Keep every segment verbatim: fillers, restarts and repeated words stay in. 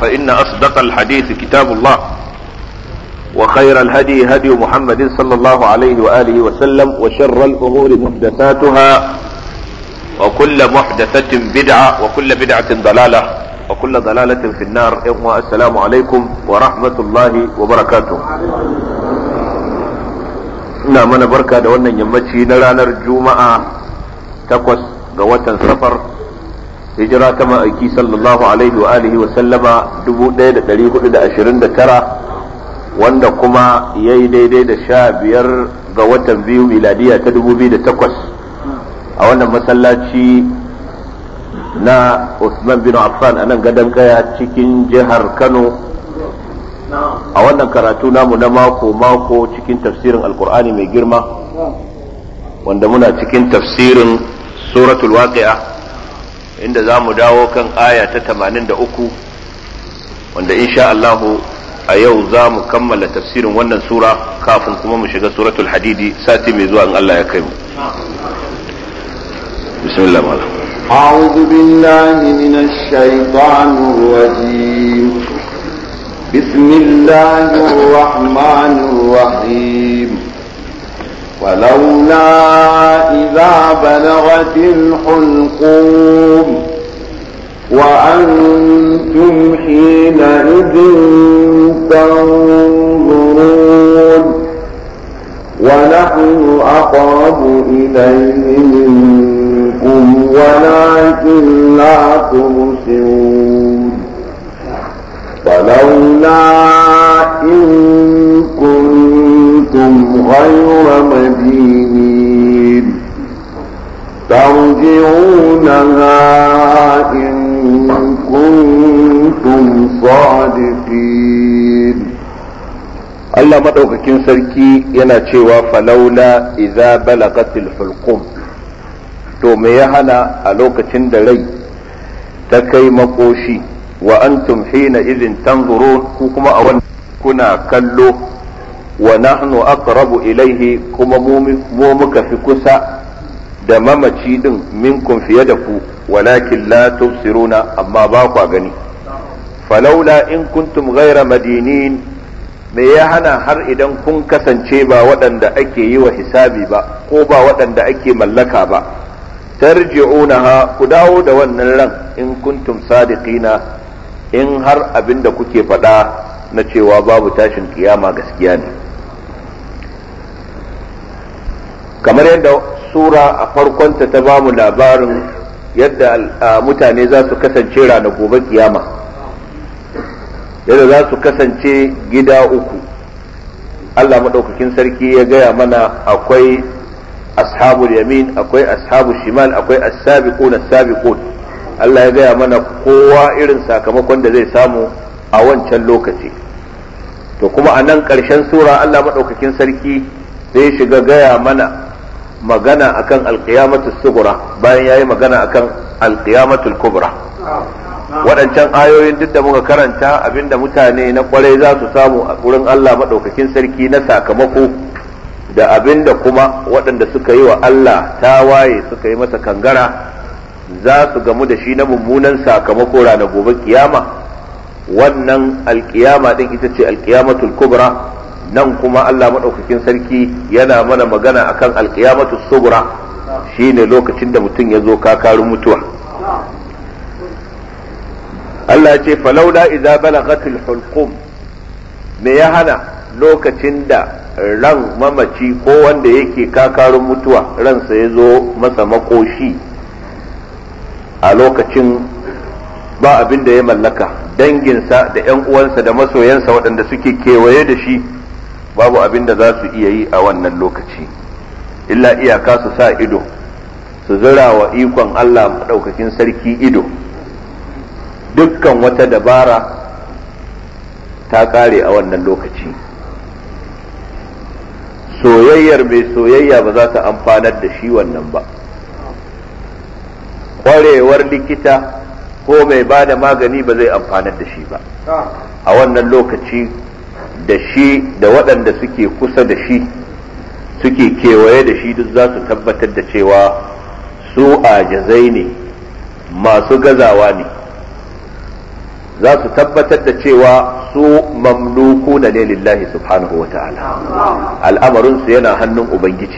فإن أصدق الحديث كتاب الله وخير الهدي هدي محمد صلى الله عليه وآله وسلم وشر الأمور محدثاتها وكل محدثة بدعة وكل بدعة ضلالة وكل ضلالة في النار. السلام عليكم ورحمة الله وبركاته. ina mana barka da wannan yammaci na ranar juma'a takwas ga watan safar hijira ta ma'aiki sallallahu alaihi wa alihi wa sallama dubu ɗaya da ɗari hudu da ashirin da tara wanda kuma ya yi daidai da sha biyar ga watan biyu miladiya ta dubu biyu da takwas a wannan masallaci na Usman bin Affan a nan gadon kaya cikin jihar Kano a wannan karatu namu na mako-mako cikin tafsirin alkur'ani mai girma wanda muna cikin tafsirin suratul waqi'a inda za mu dawo kan aya ta tamanin da uku wanda insha Allahu a yau za mu kammala tafsirin wannan sura kafin kuma mu shiga suratul hadidi sati mai zuwa in Allah ya kai mu. bismillah mala a'udhu billahi minash shaitanir rajim. بسم الله الرحمن الرحيم ولولا إذا بلغت الحلقوم وأنتم حينئذ تنظرون ونحن أقرب إليه منكم ولكن لا تبصرون فلولا إن كنتم غير مدينين ترجعونها إن كنتم صادقين. Allah maɗaukakin sarki yana cewa falaula idza balagatil hulqum, to me ya hana a lokacin da rai ta kai makoshi wa antum hina idhin tanzurun, ku kuma a wannan kuna kallo wa nahnu aqrabu ilayhi, kuma mu muka fi kusa da mamaci din minkum fiye da ku walakin la tubsiruna, amma ba ku gani. falaula in kuntum ghayra madinin, me ya hana har idan kun kasance ba waɗanda ake yi wa hisabi ba ko ba waɗanda ake mallaka ba, tarji'unaha, ku dawo da wannan ran in kuntum sadiqina, in har abin da kuke faɗa na cewa babu tashin kiyama gaskiya ne. kamar yadda sura a farkonta ta bamu labarin yadda mutane za su kasance ranar gobe kiyama, yadda za su kasance gida uku. Allah maɗaukakin sarki ya gaya mana akwai ashabul yamin, akwai ashabul shimal, akwai as-sabiqun as-sabiqun. Allah ya gaya mana kowa irin sakamakon da zai samu a wancan lokaci. To kuma a nan ƙarshen sura Allah maɗaukakin sarki zai shiga gaya mana magana akan alƙiyamatul sughra bayan yayi magana akan alƙiyamatul kubra. Waɗancan ayoyin duk da muka karanta abinda mutane na ƙwarai za su samu a wurin Allah maɗaukakin sarki na sakamako, da abinda kuma waɗanda suka yi wa Allah tawaye suka yi masa kangara za su gamu da shi na mummunan sakamako ranar gobe kiyama. wannan alkiyama din ita ce alkiyamatul kubra. nan kuma Allah madaukakin sarki yana mana magana akan alkiyamatul sughra, shine lokacin da mutum ya zo kakarin mutuwa. Allah ya ce falaula idza balagatil hulqum, me ya hana lokacin da ran mamaci ko wanda yake kakarin mutuwa ransa ya zo masa makoshi, a lokacin ba abin da ya mallaka, danginsa da 'yan uwansa da masoyansa waɗanda suke kewaye da shi babu abin da za su iya yi a wannan lokaci illa iyaka su sa ido, su zira wa ikon Allah maɗaukakin sarki ido. Dukkan wata dabara ta ƙare a wannan lokaci. Soyayyar mai soyayya ba za ta amfanar da shi wannan ba. Ƙwarewar likita ko mai ba da magani ba zai amfanar da shi ba. A wannan lokaci da shi da waɗanda suke kusa da shi suke kewaye da shi duk za su tabbatar da cewa su ajazai ne, masu gazawa ne. za su tabbatar da cewa su mamlukuna ne lillahi subhanahu wa ta'ala, al'amarinsu yana hannun Ubangiji,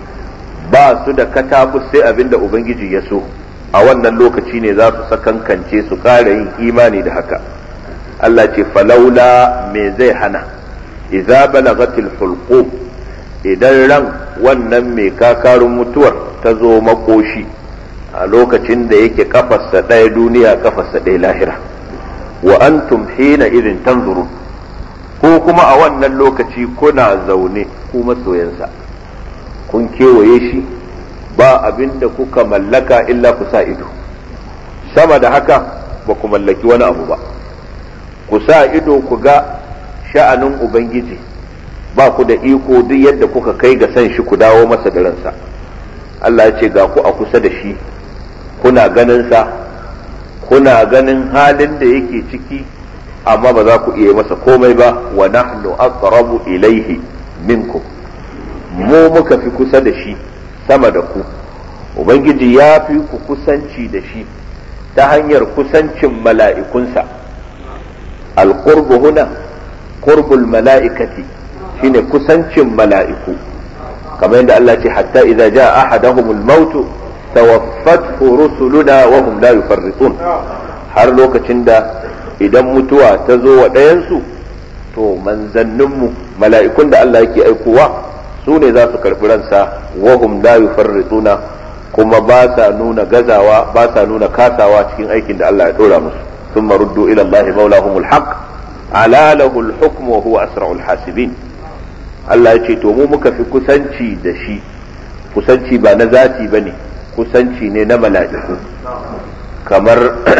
ba su da katabus sai abinda Ubangiji ya so. A wannan lokaci ne za su sakankance su ƙara yin imani da haka. Allah ce falaula me zai hana idza balagatil hulqum, idan ran wannan mai kakarun mutuwar ta zo makoshi a lokacin da yake kafarsa ɗaya duniya kafarsa ɗaya lahira, wa antum hina idin tanzurun, ko kuma a wannan lokaci kuna zaune ku masoyansa kun kewaye shi ba abin da kuka mallaka illa ku sa ido, sama da haka ba ku mallaki wani abu ba, ku sa ido ku ga sha'anin Ubangiji, ba ku da iko duk yadda kuka kai ga san shi ku dawo masa da ransa. Allah ya ce ga ku a kusa da shi, kuna ganin sa, kuna ganin halin da yake ciki, amma ba za ku iya masa komai ba. Wa nahnu aqrabu ilaihi minkum, mu muka fi kusa da shi sama da ku. Ubangiji ya fi ku kusanci da shi ta hanyar kusancin mala'ikunsa. Al-qurbu huna qurbul mala'ikati, shine kusancin mala'iku, kamar yadda Allah ce hatta idza jaa ahaduhumul mautu tawaffathu rusuluna wa hum la yufarritun, har lokacin da idan mutuwa ta zo wa ɗayansu to manzanninmu mala'ikun da Allah yake aikowa su ne za su karɓi ransa, wa hum la yufarrituna, kuma ba sa nuna gazawa ba sa nuna kasawa cikin aikin da Allah ya dora musu. thumma ruddu ila Allah maulahumul haqq ala lahul hukmu wa huwa asra'ul hasibin. Allah ya ce to mu muka fi kusanci da shi, kusanci ba na zati bane, kusanci ne na mala'iku, kamar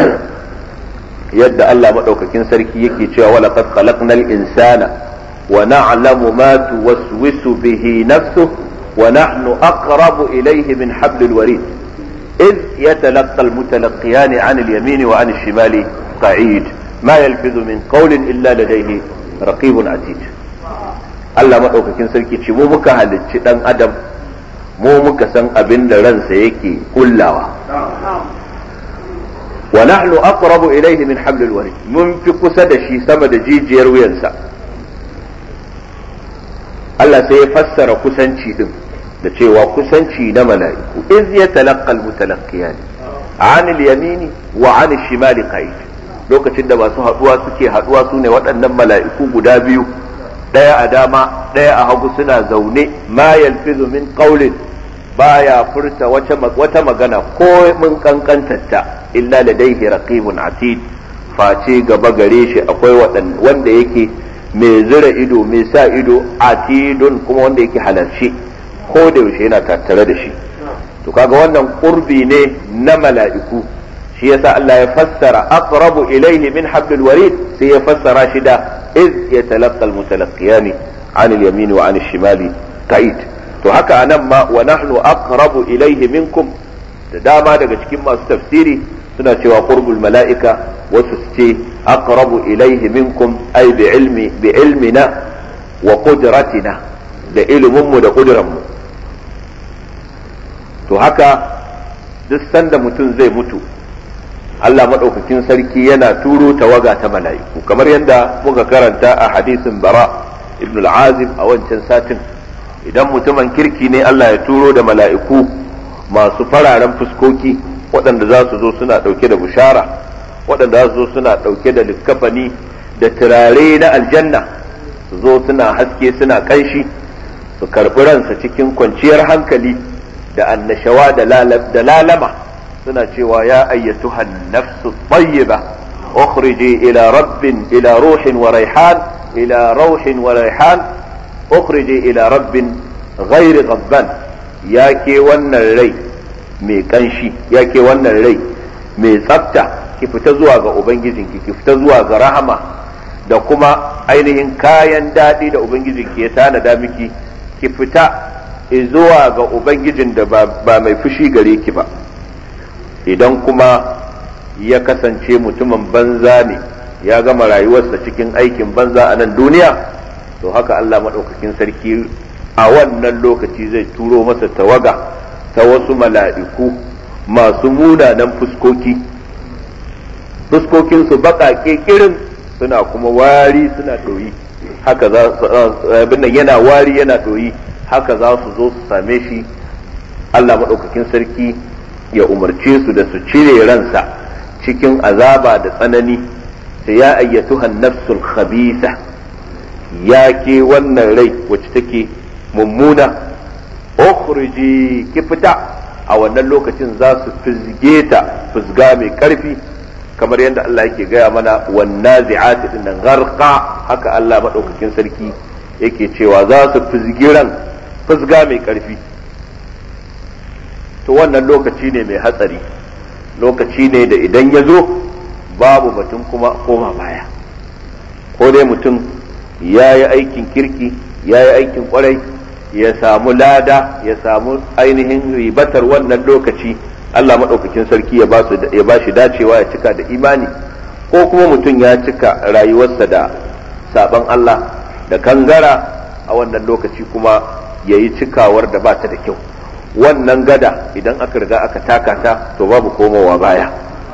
yadda Allah madaukakin sarki yake cewa wala qad khalaqnal insana wa na'lamu ma tuwaswisu bihi nafsuhu wa nahnu aqrabu ilayhi min hablil warid إذ يتلقى المتلقيان عن اليمين وعن الشمال قعيد ما يلفظ من قول إلا لديه رقيب عتيد. Allah maɗaukakin sarki ce mu muka halicci ɗan adam, mu muka san abin da ransa yake kullawa. Wa nahnu aqrabu ilayhi min hablil warid, mun fi kusa da shi sama da jijiyar wuyansa. Allah sai ya fassara kusanci din da cewa kusanci na mala'iku, iz yatalaqqa al-mutalaqqiyan 'an al-yamini wa 'an al-shimali qa'id, lokacin da masu haduwa suke haduwa sune waɗannan mala'iku guda biyu, ɗaya a dama ɗaya a hagu suna zaune. Ma yalfizu min qawlin, baya furta wata magana ko mun kankantarta, illa ladayhi raqibun atid, face gaba gare shi akwai wanda yake mai zira ido mai sa ido, atidun kuma wanda yake halarci ko da yaushe yana tattare da shi. To kaga wannan qurbi ne na mala'iku, shi yasa Allah ya fassara aqrabu ilayhi min hablil warid, sai ya fassara shi da iz yatalaqqa almutalaqqiyani 'an al-yamin wa 'an al-shimali qa'id. To haka anan ma wa nahnu aqrabu ilayhi minkum, da dama daga cikin masu tafsiri suna cewa qurbul mala'ika, wasu su ce aqrabu ilayhi minkum ay bi ilmi bi ilmina wa qudratina, da iliminmu da kuduranmu. To haka duk sanda mutum zai mutu Allah maɗaukakin sarki yana turo tawaga ta mala'iku, kamar yadda muka karanta a hadisin bara ibn al-azib a wancan satin. Idan mutumin kirki ne Allah ya turo da mala'iku masu fararen fuskoki, waɗanda za su zo suna ɗauke da bushara, waɗanda za su zo suna ɗauke da likkafani da turare na aljanna, su zo suna haske suna ƙanshi, su karɓi ransa cikin kwanciyar hankali da annashawa da lalama, suna cewa ya ayyatuhan nafsu tayyiba ukhriji ila rabbin ila ruhin wa raihan ila rauhin wa raihan ukhriji ila rabbin ghairi ghadban, ya ke wannan rai mai kanshi, ya ke wannan rai mai tsafta, ki fita zuwa ga ubangijinki, ki fita zuwa ga rahama da kuma ainihin kayan daɗi da ubangijinki ya tanada miki, ki fita zuwa ga ubangijin da ba mai fushi gare ki ba. Idan kuma ya kasance mutumin banza ne, ya gama rayuwarsa cikin aikin banza a nan duniya, to haka Allah maɗaukakin sarki a wannan lokaci zai turo masa tawaga ta wasu mala'iku masu munanan fuskoki, fuskokinsu baƙaƙe kirin suna kuma wari suna ɗoyi, haka za abin nan yana wari yana ɗoyi, haka za su zo su same shi. Allah maɗaukakin sarki ya umarce su da su cire ransa cikin azaba da tsanani, sai ya ayyatuhan nafsul khabisa, ya ke wannan rai wacce take mummuna, ukhriji ki fita. A wannan lokacin za su fizge ta fizga mai karfi, kamar yadda Allah yake gaya mana wannan zi'ati din nan gharqa, haka Allah madaukakin sarki yake cewa za su fizgi ran fizga mai karfi. To wannan lokaci ne mai hatsari, lokaci ne da idan ya zo babu batun kuma koma baya. Ko dai mutum ya yi aikin kirki, ya yi aikin kwarai, ya samu lada, ya samu ainihin ribatar wannan lokaci, Allah maɗaukakin sarki ya ba shi dacewa ya cika da imani, ko kuma mutum ya cika rayuwarsa da saban Allah da kangara, a wannan lokaci kuma ya yi cikawar da ba ta da kyau. Wannan gada idan aka riga aka taka ta to babu komowa baya.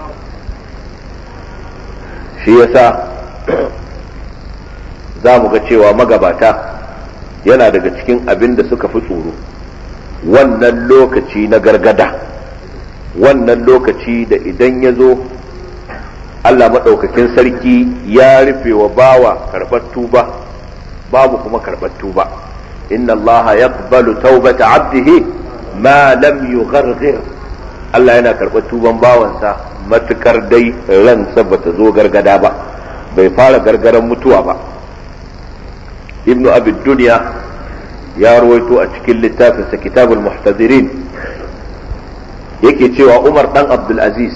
Shi yasa za mu ga cewa magabata yana daga cikin abin da suka fi tsoro wannan lokaci na gargada, wannan lokaci da idan ya zo Allah maɗaukakin sarki ya rufe wa bawa karɓar tuba, babu kuma karɓar tuba. inna Allah yaqbalu taubata abdihi ma lam yugharghir, Allah yana karɓar tuban bawansa matukar dai ransa bata zo gargada ba, bai fara gargaran mutuwa ba. ibnu abi dunya ya ruwaito a cikin littafinsa kitabul muhtadirin yake cewa Umar dan Abdul Aziz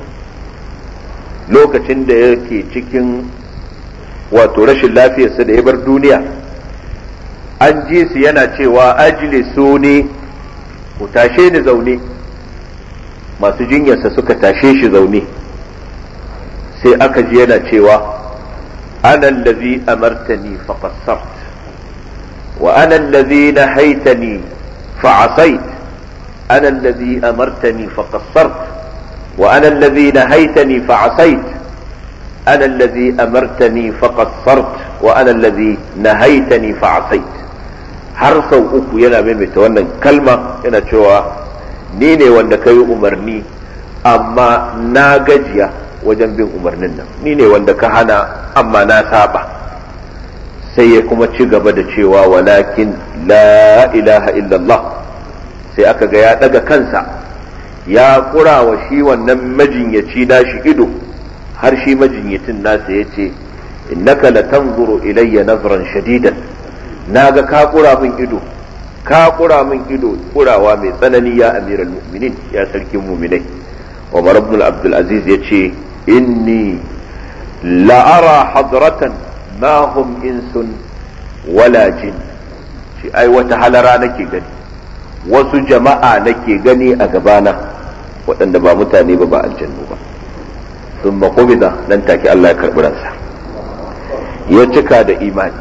lokacin da yake cikin wato rashin lafiyarsa da ya bar duniya, an ji su yana cewa ajlisuni, ku tashe ni zaune. Masu jinyarsa suka tashe shi zaune, sai aka ji yana cewa ana allazi amartani faqassart wa ana allazi nahaitani fa'asait ana allazi amartani faqassart wa ana allazi nahaitani fa'asait ana allazi amartani faqassart wa ana allazi nahaitani fa'asait. har sau uku yana maimaita wannan kalma, yana cewa ni ne wanda ka yi umarni amma na gajiya wajen bin umarnin nan, ni ne wanda ka hana amma na saba. Sai ya kuma ci gaba da cewa walakin la ilaha illallah, sai aka ga ya daga kansa ya kura wa shi wannan majinyaci nashi ido, har shi majinyacin nasa ya ce innaka latanzuru ilayya nazran shadidan, naga ka kura min ido, ka kura min ido kurawa mai tsanani ya amiral mu'minin, ya sarkin mu'minai. Umar ibn Abdul Aziz yace inni la'ara hadratan ma hum insun wala jin, shi ai wata halara nake gani, wasu jama'a nake gani a gabana waɗanda ba mutane ba ba aljannu ba. sun maƙubida nan take Allah ya karɓi ransa, ya cika da imani.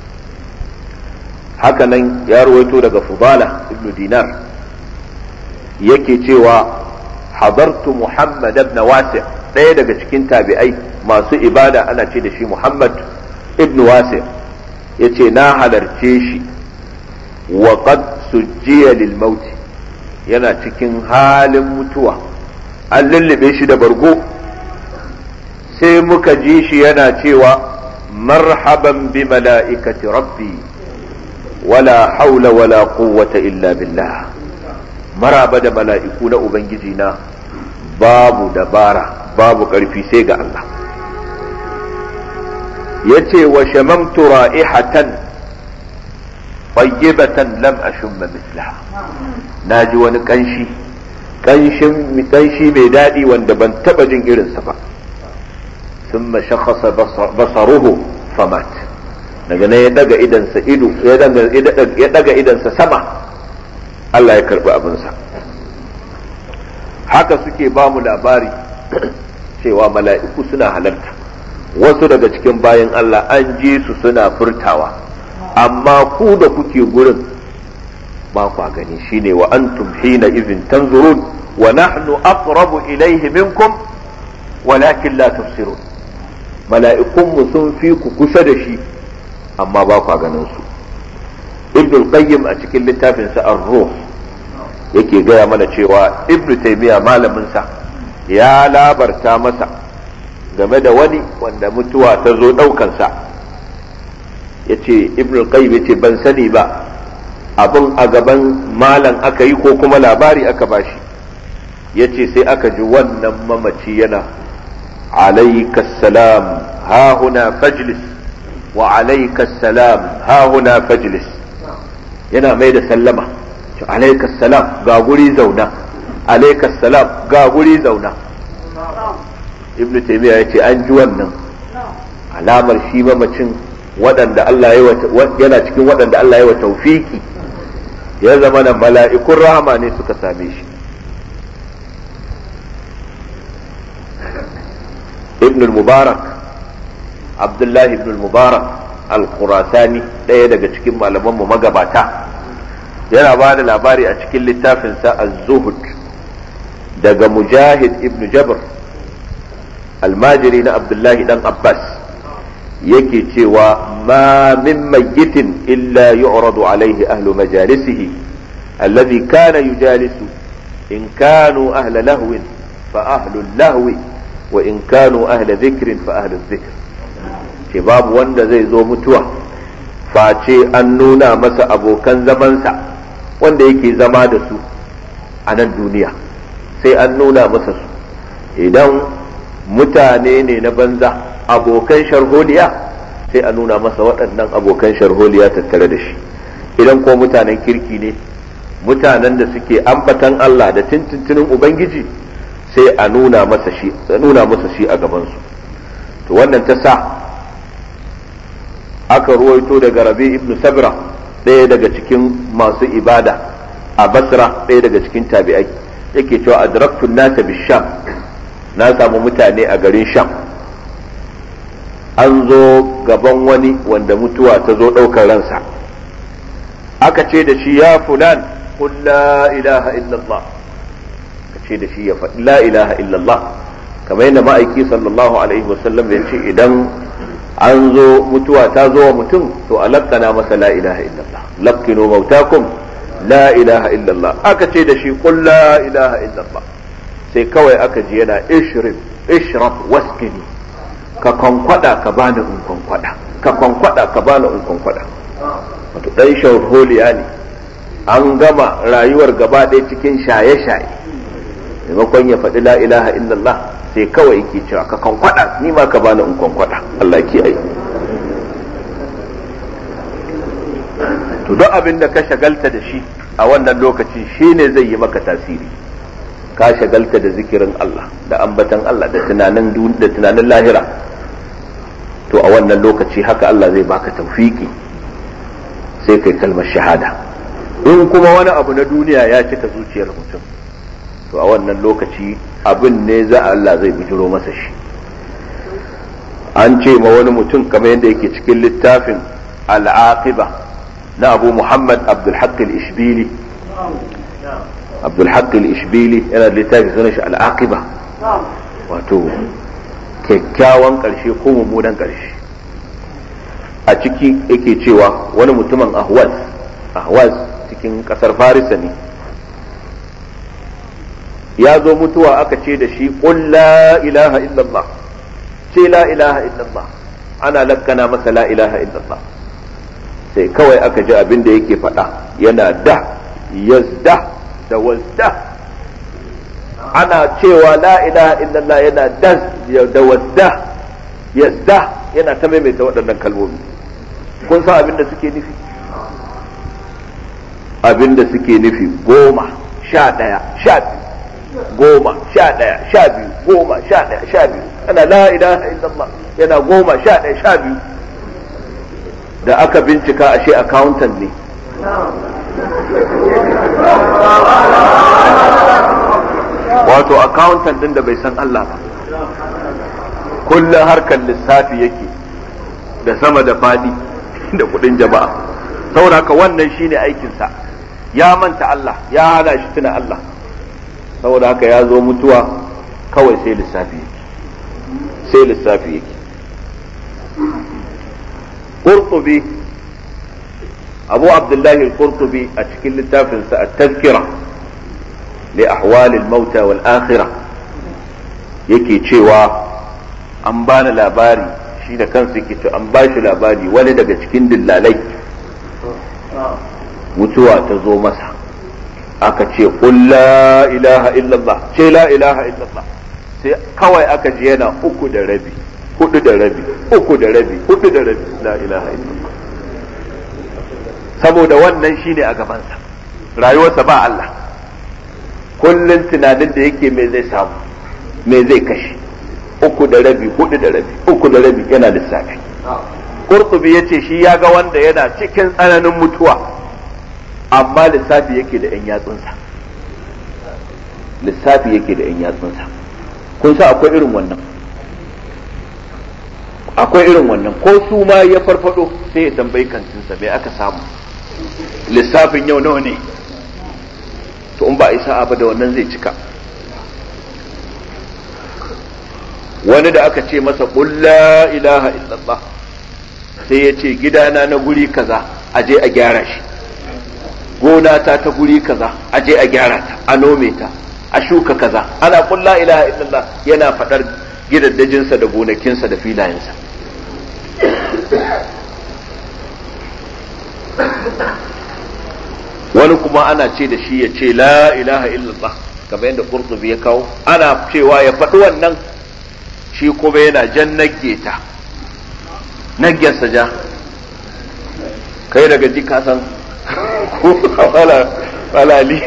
hakanan ya ruwaito daga Fudala ibn Dinar yake cewa hadartu Muhammad ibn Wasi', ɗaya daga cikin tabi'ai masu ibada ana ce da shi Muhammad ibn Wasi', yace na halarce shi wa qad sujjiya lil maut, yana cikin halin mutuwa, an lullube shi da bargo, sai muka ji shi yana cewa marhaban bi mala'ikati rabbi wala haula wala quwwata illa billah, maraba da mala'iku na ubangiji na, babu dabara babu ƙarfi sai ga Allah. yace wa shamamtu ra'ihatan tayyibatan lam ashumma mislaha, naji wani kanshi kanshin kanshi mai dadi wanda ban taba jin irinsa ba. thumma shakhasa basaruhu famat, daga nan ya daga idansa ido ya daga idansa sama, Allah ya karbi abinsa. haka suke ba mu labari cewa mala'iku suna halarta, wasu daga cikin bayan Allah an ji su suna furtawa, amma ku da kuke gurin ba kwa gani, shine wa antum hina idhin tanzurun wa nahnu aqrabu ilayhi minkum walakin la tubsirun mala'ikunmu sun fi ku kusa da shi amma ba ku ganin su. Ibn Qayyim a cikin littafin sa Ar-Ruh yake gaya mana cewa Ibn Taymiyyah malamin sa ya labarta masa game da wani wanda mutuwa ta zo daukan sa yace Ibn Qayyim yace ban sani ba abin a gaban malam aka yi ko kuma labari aka bashi yace sai aka ji wannan mamaci yana alayka salam ha huna fajlis wa alayka salam ha huna fajlis yana mai da sallama alayka salam ga guri zauna alayka salam ga guri zauna. Ibn Taymiyyah yace an ji wannan alamar shi mamacin waɗanda Allah ya yana cikin waɗanda Allah ya wa tawfiki ya zama na mala'ikun rahama ne suka same shi. Ibn al-Mubarak Abdullahi ibn al-Mubarak al-Khurasani ɗaya daga cikin malamanmu magabata yana ba da labari a cikin littafinsa az-Zuhud daga Mujahid ibn Jabr almajiri na Abdullahi dan Abbas yake cewa ma min mayyitin illa yu'radu alaihi ahlu majalisihi alladhi kana yujalisu in kanu ahla lahwin fa ahlu lahwi wa in kanu ahla dhikrin fa ahlu dhikr. ce babu wanda zai zo mutuwa face an nuna masa abokan zamansa wanda yake zama da su a nan duniya sai an nuna masa su. Idan mutane ne na banza abokan sharholiya sai a nuna masa waɗannan abokan sharholiya tattare da shi. Idan ko mutanen kirki ne mutanen da suke ambatan Allah da tintintinin Ubangiji sai a nuna masa shi a nuna masa shi a gabansu. To wannan ta sa aka ruwaito daga Rabi ibn Sabra ɗaya daga cikin masu ibada a Basra ɗaya daga cikin tabi'ai yake cewa adraktu nasa bisham na samu mutane a garin Sham an zo gaban wani wanda mutuwa ta zo ɗaukar ransa aka ce da shi ya fulan qul la ilaha illallah aka ce da shi ya faɗi la ilaha illallah kamar yadda ma'aiki sallallahu alaihi wasallam ya ce idan an zo mutuwa ta zo wa mutum to a lakkana masa la ilaha illallah lakkinu mautakum la ilaha illallah aka ce da shi qul la ilaha illallah sai kawai aka ji yana ishrib ishrab waskini ka kwankwada ka bani in kwankwada ka kwankwada ka bani in kwankwada wato dan shauholiya ne an gama rayuwar gaba ɗaya cikin shaye-shaye maimakon ya faɗi la ilaha illallah sai kawai yake cewa ka kwankwada ni ma ka bani in kwankwada Allah kiyaye. To duk abin da ka shagalta da shi a wannan lokaci shine zai yi maka tasiri. Ka shagalta da zikirin Allah da ambatan Allah da tunanin da tunanin lahira to a wannan lokaci haka Allah zai baka tawfiki sai kai kalmar shahada. In kuma wani abu na duniya ya cika zuciyar mutum to a wannan lokaci abin ne za Allah zai bijiro masa shi. An ce ma wani mutum kamar yadda yake cikin littafin al-aqiba na Abu Muhammad Abdul Haqq al-Ishbili Abdul Haqq al-Ishbili yana littafin sunan shi al-aqiba wato kyakkyawan karshe ko mummunan karshe. A ciki yake cewa wani mutumin Ahwaz Ahwaz cikin kasar Farisa ne ya zo mutuwa aka ce da shi qul la ilaha illallah ce la ilaha illallah ana lakkana masa la ilaha illallah sai kawai aka ji abin da yake faɗa yana da yazda da wazda ana cewa la ilaha illallah yana da da wazda yazda yana ta maimaita waɗannan kalmomi. Kun san abin da suke nufi abin da suke nufi goma sha ɗaya sha biyu goma sha ɗaya sha biyu goma sha ɗaya sha biyu ana la ilaha illallah yana goma sha ɗaya sha biyu da aka bincika ashe accountant ne wato accountant din da bai san Allah ba kullum harkar lissafi yake da sama da fadi da kudin jama'a saboda haka wannan shine aikinsa ya manta Allah ya hana shi tuna Allah saboda haka ya zo mutuwa kawai sai lissafi sai lissafi yake. Qurtubi Abu Abdullahi al-Qurtubi a cikin littafinsa at-Tazkira li ahwal al-maut wal akhirah yake cewa an bani labari, shi da kansa yake to an bashi labari wani daga cikin dillalai mutuwa ta zo masa, aka ce qul la ilaha illallah, ce la ilaha illallah, sai kawai aka ji yana uku da rabi hudu da rabi uku da rabi hudu da rabi la ilaha illallah, saboda wannan shine a gabansa, rayuwarsa ba Allah, kullun tunanin da yake me zai samu me zai kashe, uku da rabi hudu da rabi uku da rabi yana lissafi. Qurtubi yace shi ya ga wanda yana cikin tsananin mutuwa amma lissafi yake da 'yan yatsunsa, lissafi yake da 'yan yatsunsa. Kun sa akwai irin wannan, akwai irin wannan, ko su ma ya farfado sai ya tambayi kantinsa me aka samu, lissafin yau nawa ne, to in ba a isa ba da wannan zai cika. Wani da aka ce masa qul la ilaha illallah sai ya ce gidana na guri kaza aje a gyara shi, gona ta ta guri kaza aje a gyara ta, a nome ta, a shuka kaza. Ana qul la ilaha illallah yana fadar gidaddajinsa da gonakinsa da filayensa. Wani kuma ana ce da shi ya ce la ilaha illallah kamar yadda Qurtubi ya kawo, ana cewa ya faɗi wannan, shi kuma yana jan nagge ta, naggensa ja, kai daga ji ka san ko wala walali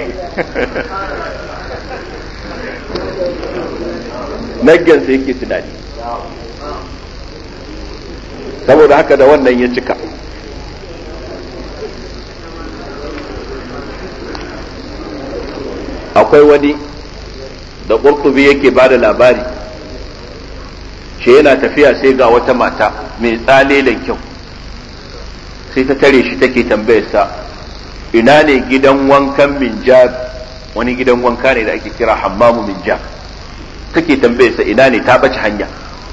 naggensa yake tunani, saboda haka da wannan ya cika. Akwai wani da Qurtubi yake bada labari, shi yana tafiya sai ga wata mata mai tsalelen kyau, sai ta tare shi take tambayarsa ina ne gidan wankan minjab, wani gidan wanka ne da ake kira hammamu minjab, take tambayarsa ina ne, ta bace hanya,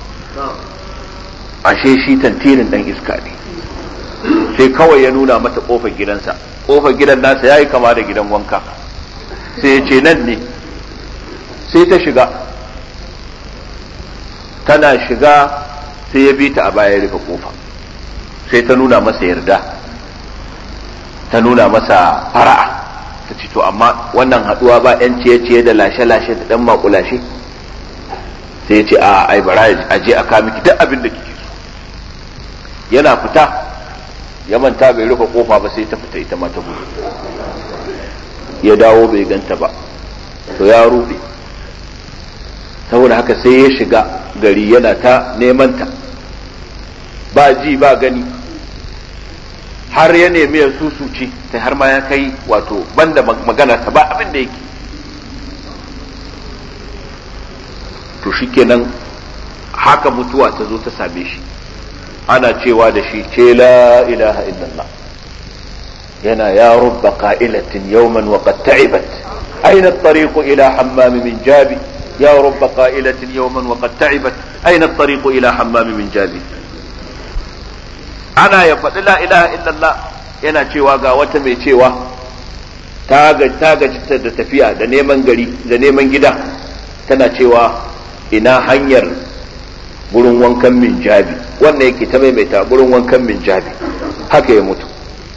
ashe shi tantirin dan iska ne, sai kawai ya nuna mata kofar gidansa, kofar gidan nasa yayi kama da gidan wanka, sai ya ce nan ne, sai ta shiga, tana shiga sai ya bi ta a baya ya rufe kofa, sai ta nuna masa yarda, ta nuna masa fara'a, ta ce to amma wannan haduwa ba yan ciye-ciye da lashe-lashe da dan makulashe, sai ya ce a ai bara a je a kawo miki duk abin da kike so. Yana fita ya manta bai rufe kofa ba, sai ta fita ita ma ta gudu, ya dawo bai ganta ba, to ya rube, saboda haka sai ya shiga gari yana ta neman ta, ba ji ba gani, har ya nemi ya susuce sai har ma ya kai wato banda magana ta ba abin da yake. To shikenan haka mutuwa ta zo ta same shi, ana cewa da shi ce la ilaha illallah, yana ya rubba qa'ilatin yawman wa qad ta'ibat aina at-tariqu ila hammam min jabi, ya rubba qa'ilatin yawman wa qad ta'ibat aina at-tariqu ila hammam min jabi. Ana ya faɗi la ilaha illallah yana cewa ga wata mai cewa ta gaji da tafiya da neman gari da neman gida, tana cewa ina hanyar gurin wankan min jabi, wannan yake ta maimaita gurin wankan min jabi, haka ya mutu.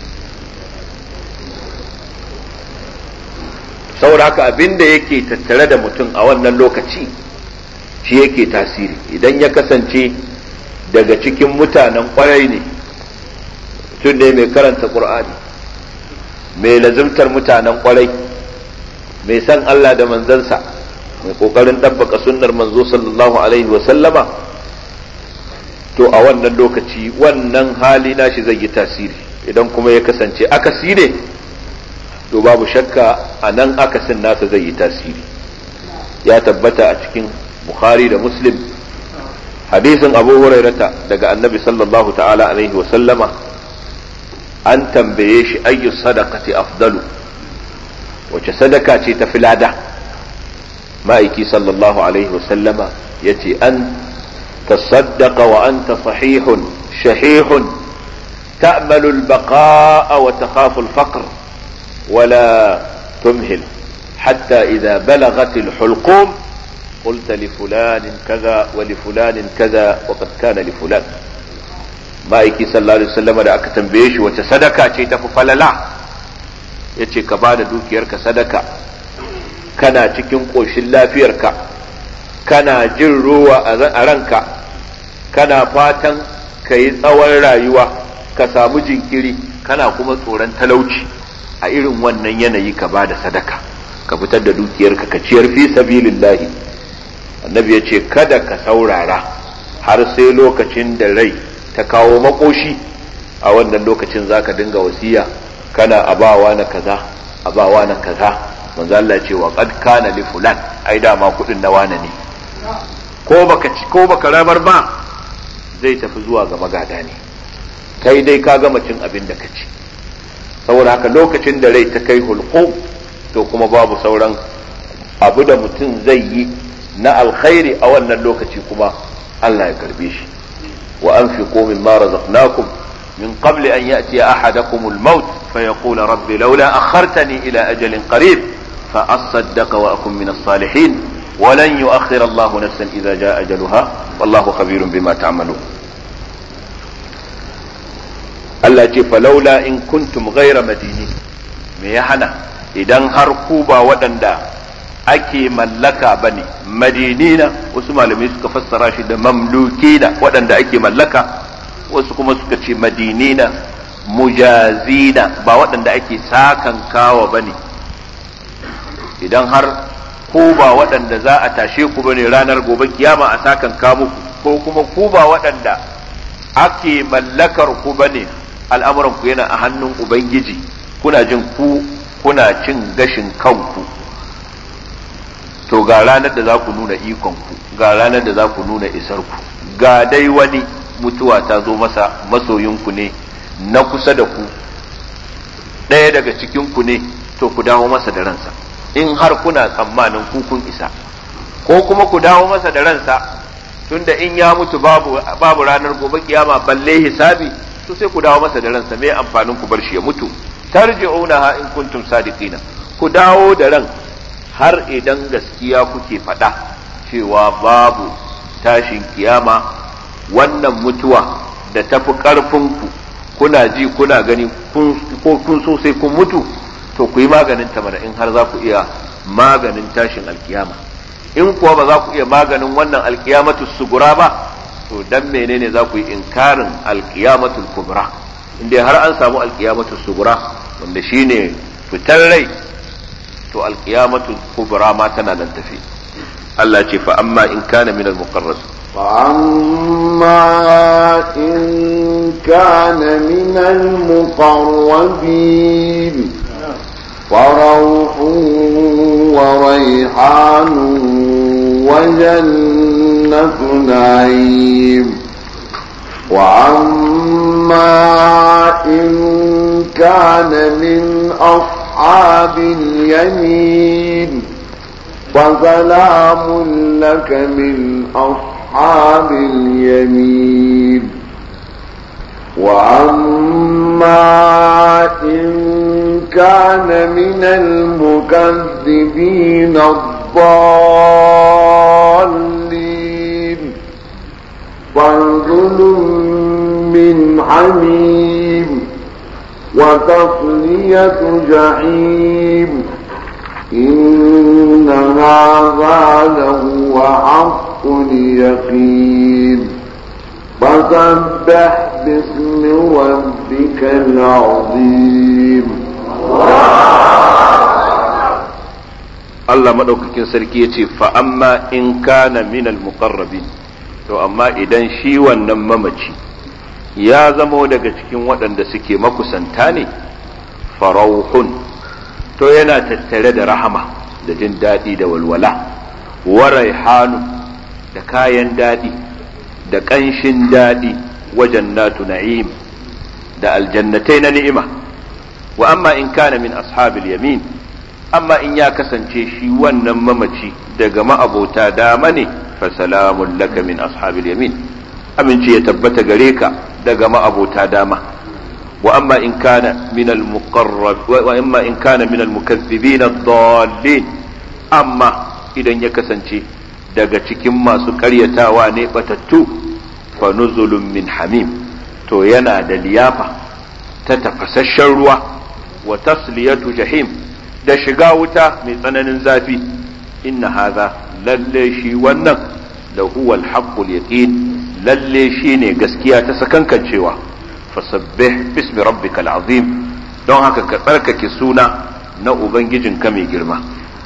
saboda haka abin da yake tattare da mutum a wannan lokaci shi yake tasiri. Idan ya kasance daga cikin mutanen kwarai ne, mutum ne mai karanta Qur'ani, mai lazimtar mutanen kwarai, mai san Allah da manzansa, mai kokarin ɗabbaka sunnar manzo sallallahu alaihi wa sallama, to a wannan lokaci wannan hali nashi zai yi tasiri. Idan kuma ya kasance akasi ne, to babu shakka a nan akasin nasa zai yi tasiri. Ya tabbata a cikin Bukhari da Muslim hadisin Abu Hurairata daga Annabi sallallahu ta'ala alaihi wa sallama, an tambaye shi ayyu sadaqati afdalu, wace sadaka ce ta filada? Ma'aiki sallallahu alaihi wa sallama yace an تصدق وأنت صحيح شحيح تأمل البقاء وتخاف الفقر ولا تمهل حتى إذا بلغت الحلقوم قلت لفلان كذا ولفلان كذا وقد كان لفلان. ma'aiki sallallahu alaihi wasallam da aka tambaye shi wace sadaka ce tafi falala, yace ka bada dukiyarka sadaka kana cikin koshin lafiyarka, kana jin ruwa a ranka, kana fatan ka yi tsawon rayuwa ka samu jinkiri, kana kuma tsoron talauci. A irin wannan yanayi ka bada sadaka, ka fitar da dukiyarka ka ciyar fi sabilillahi. Annabi yace kada ka saurara har sai lokacin da rai ta kawo makoshi, a wannan lokacin zaka dinga wasiya kana abawa na kaza abawa na kaza. manzo Allah ce wa qad kana li fulan, ai dama kudin na wane ne, ko baka ci ko baka rabar ba zai tafi zuwa ga magada ne, kai dai ka gama cin abin da ka ci. saboda haka lokacin da rai ta kai hulqum to kuma babu sauran abu da mutum zai yi na alkhairi a wannan lokaci, kuma Allah ya karbe shi. وأنفقوا مما رزقناكم من قبل أن يأتي أحدكم الموت فيقول رب لولا أخرتني إلى أجل قريب فأصدق وأكن من الصالحين ولن يؤخر الله نفسا إذا جاء أجلها والله خبير بما تعملون. التي فلولا إن كنتم غير مدينين ميحنا إذن هركوبا ودندا ake mallaka bane madinina, wasu malamai suka fassara shi da mamlukina waɗanda ake mallaka, wasu kuma suka ce madinina mujazina ba waɗanda ake sakan kawa bane. idan har ku ba waɗanda za a tashe ku bane ranar gobe kiyama a sakan ka muku, ko kuma ku ba waɗanda ake mallakar ku bane, al'amuran ku yana a hannun ubangiji, kuna jin ku kuna cin gashin kanku, to ga ranar da za ku nuna ikonku, ga ranar da za ku nuna isarku. Ga dai wani mutuwa ta zo masa, masoyinku ne na kusa da ku, ɗaya daga cikinku ne, to ku dawo masa da ransa in har kuna tsammanin ku kun isa, ko kuma ku dawo masa da ransa tunda in ya mutu babu babu ranar gobe kiyama balle hisabi, to sai ku dawo masa da ransa. me amfanin ku bar shi ya mutu? tarji'unaha in kuntum sadiqina, ku dawo da ran har idan gaskiya kuke faɗa cewa babu tashin kiyama, wannan mutuwa da tafi ƙarfinku kuna ji kuna gani ko kun so sai kun mutu, to ku yi maganin ta mana in har za ku iya maganin tashin alkiyama. In kuwa ba za ku iya maganin wannan alkiyamatu sugura ba, to dan menene za ku yi inkarin alkiyamatul kubra? Inda har an samu alkiyamatul sugura wanda shine fitar rai, to alqiyamatul kubra ma tana nan tafi. Allah ce fa amma in kana min al-muqarrab fa amma in kana min al-muqarrabin farawhun wa rayhanun wa jannatu na'im wa amma in kana min أصحاب اليمين فسلام لك من أصحاب اليمين وأما إن كان من المكذبين الضالين فنزل من حميم وتصلية جحيم إن هذا لهو حق اليقين فسبح باسم ربك العظيم. Allah madaukakin sarki yace fa amma in kana minal muqarrabin, to amma idan shi wannan mamaci ya zamo daga cikin waɗanda suke makusanta ne, farauhun, to yana tattare da rahama da jin daɗi da walwala, wa raihanu da kayan daɗi da ƙanshin daɗi, wa jannatu na'im da aljannatai na ni'ima. Wa amma in kana min ashabil yamin, amma in ya kasance shi wannan mamaci daga ma'abota dama ne, fa salamun laka min ashabil yamin aminci ya tabbata gare ka daga ma'abota dama wa amma in kana min al muqarrab wa amma in kana min al mukaththibin ad-dallin amma idan ya kasance daga cikin masu karyatawa ne batattu fa nuzulun min hamim to yana da liyafa ta tafasasshen ruwa wa tasliyatu jahim da shiga wuta mai tsananin zafi inna hadha lalle shi wannan da huwa al-haqqul yaqin lalle shi ne gaskiya ta sakankancewa fasabbih bismi rabbikal azim don haka ka tsarkake suna na ubangijinka mai girma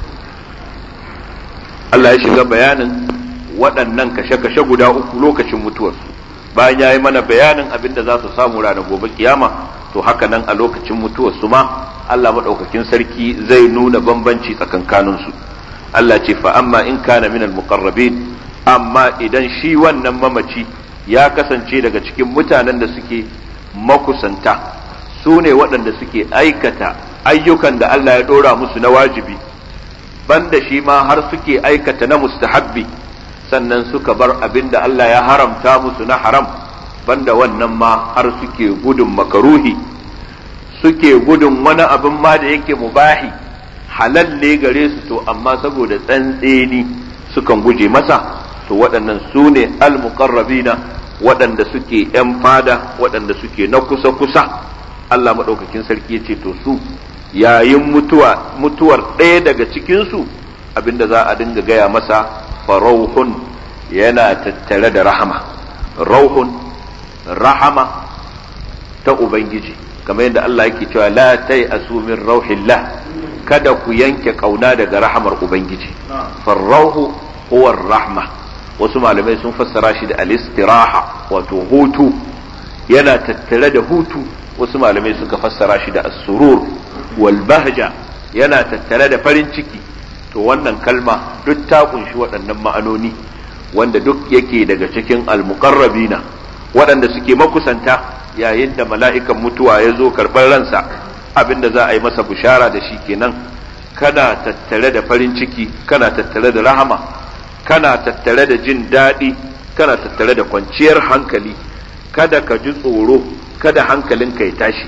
Allah ya shiga bayanin waɗannan kashe-kashe guda uku lokacin mutuwarsu bayan ya yi mana bayanin abin da za su samu ranar gobe kiyama to haka nan a lokacin mutuwarsu ma Allah maɗaukakin sarki zai nuna bambanci tsakankaninsu Allah ce fa amma in kana minal muqarrabin amma idan shi wannan mamaci ya kasance daga cikin mutanen da suke makusanta su ne waɗanda suke aikata ayyukan da Allah ya ɗora musu na wajibi banda shi ma har suke aikata na mustahabbi sannan suka bar abin da Allah ya haramta musu na haram banda wannan ma har suke gudun makaruhi suke gudun wani abin ma da yake mubahi halal ne gare su to amma saboda tsantseni sukan guje masa to waɗannan su ne al-muqarrabina waɗanda suke ‘yan fada waɗanda suke na kusa-kusa Allah maɗaukakin sarki ya ce to su yayin mutuwa mutuwar ɗaya daga cikinsu abinda za a dinga gaya masa farauhun yana tattare da rahama rauhun rahama ta ubangiji kamar yadda Allah yake cewa la tai asumin rauhillah kada ku yanke kauna daga rahamar ubangiji farauhu huwa rahma wasu malamai sun fassara shi da al-istiraha wato hutu yana tattare da hutu wasu malamai suka fassara shi da as-surur wal bahja yana tattare da farin ciki to wannan kalma duk ta kunshi waɗannan ma'anoni wanda duk yake daga cikin al-muqarrabina waɗanda suke makusanta yayin da mala'ikan mutuwa ya zo karɓar ransa abinda za a yi masa bushara da shi kenan kana tattare da farin ciki kana tattare da rahama kana tattare da jin daɗi kana tattare da kwanciyar hankali kada ka ji tsoro kada hankalinka ya tashi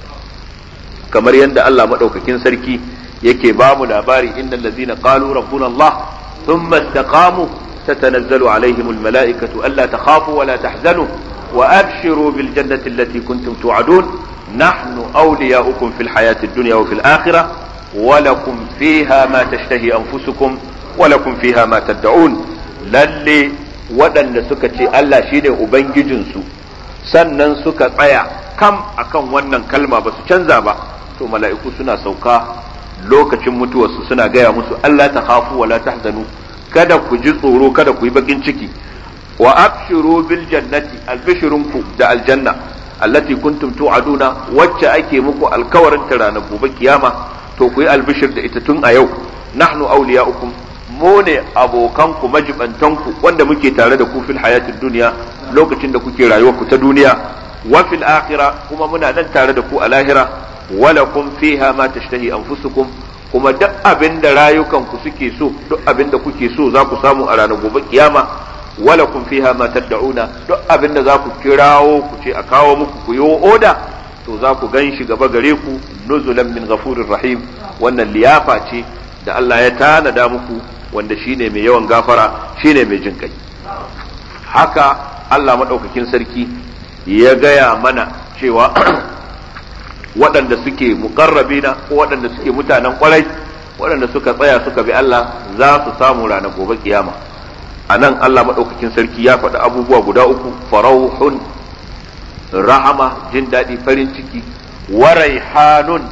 kamar yadda Allah maɗaukakin sarki yake ba mu labari innal ladzina qalu rabbuna Allah thumma istaqamu tatanazzalu alaihim almalaikatu alla takhafu wa la tahzanu wa abshiru bil jannati allati kuntum tu'adun nahnu awliya'ukum fil hayati ad-dunya wa fil akhirah wa lakum fiha ma tashtahi anfusukum walakum fiha ma tad'un lalle waɗanda suka ce Allah shine ubangijinsu sannan suka tsaya kam akan wannan kalma ba su canza ba to mala'iku suna sauka lokacin mutuwarsu suna gaya musu Allah ta khafu wala tahzanu kada ku ji tsoro kada ku yi bakin ciki wa abshiru bil jannati albishirunku da aljanna allati kuntum tu'aduna wacce ake muku alkawarin ta ranar gobe kiyama to ku yi albishir da ita tun a yau nahnu awliya'ukum mu ne abokanku majibantanku wanda muke tare da ku fil hayatid dunya lokacin da kuke rayuwar ku ta duniya wa fil akhirah kuma muna nan tare da ku a lahira walakum fiha ma tashtahi anfusukum kuma duk abin da rayukanku suke so duk abin da kuke so za ku samu a ranar gobe kiyama walakum fiha ma tad'una duk abin da za ku kirawo ku ce a kawo muku ku yi oda to za ku gan shi gaba gare ku nuzulan min ghafurir rahim wannan liyafa ce da Allah ya tanada muku wanda shine mai yawan gafara shine mai jin kai haka Allah madaukakin sarki ya gaya mana cewa waɗanda suke muqarrabina ko waɗanda suke mutanen kwarai waɗanda suka tsaya suka bi Allah za su samu ranar gobe kiyama anan Allah madaukakin sarki ya faɗi abubuwa guda uku farauhun rahama jin daɗi farin ciki wa raihanun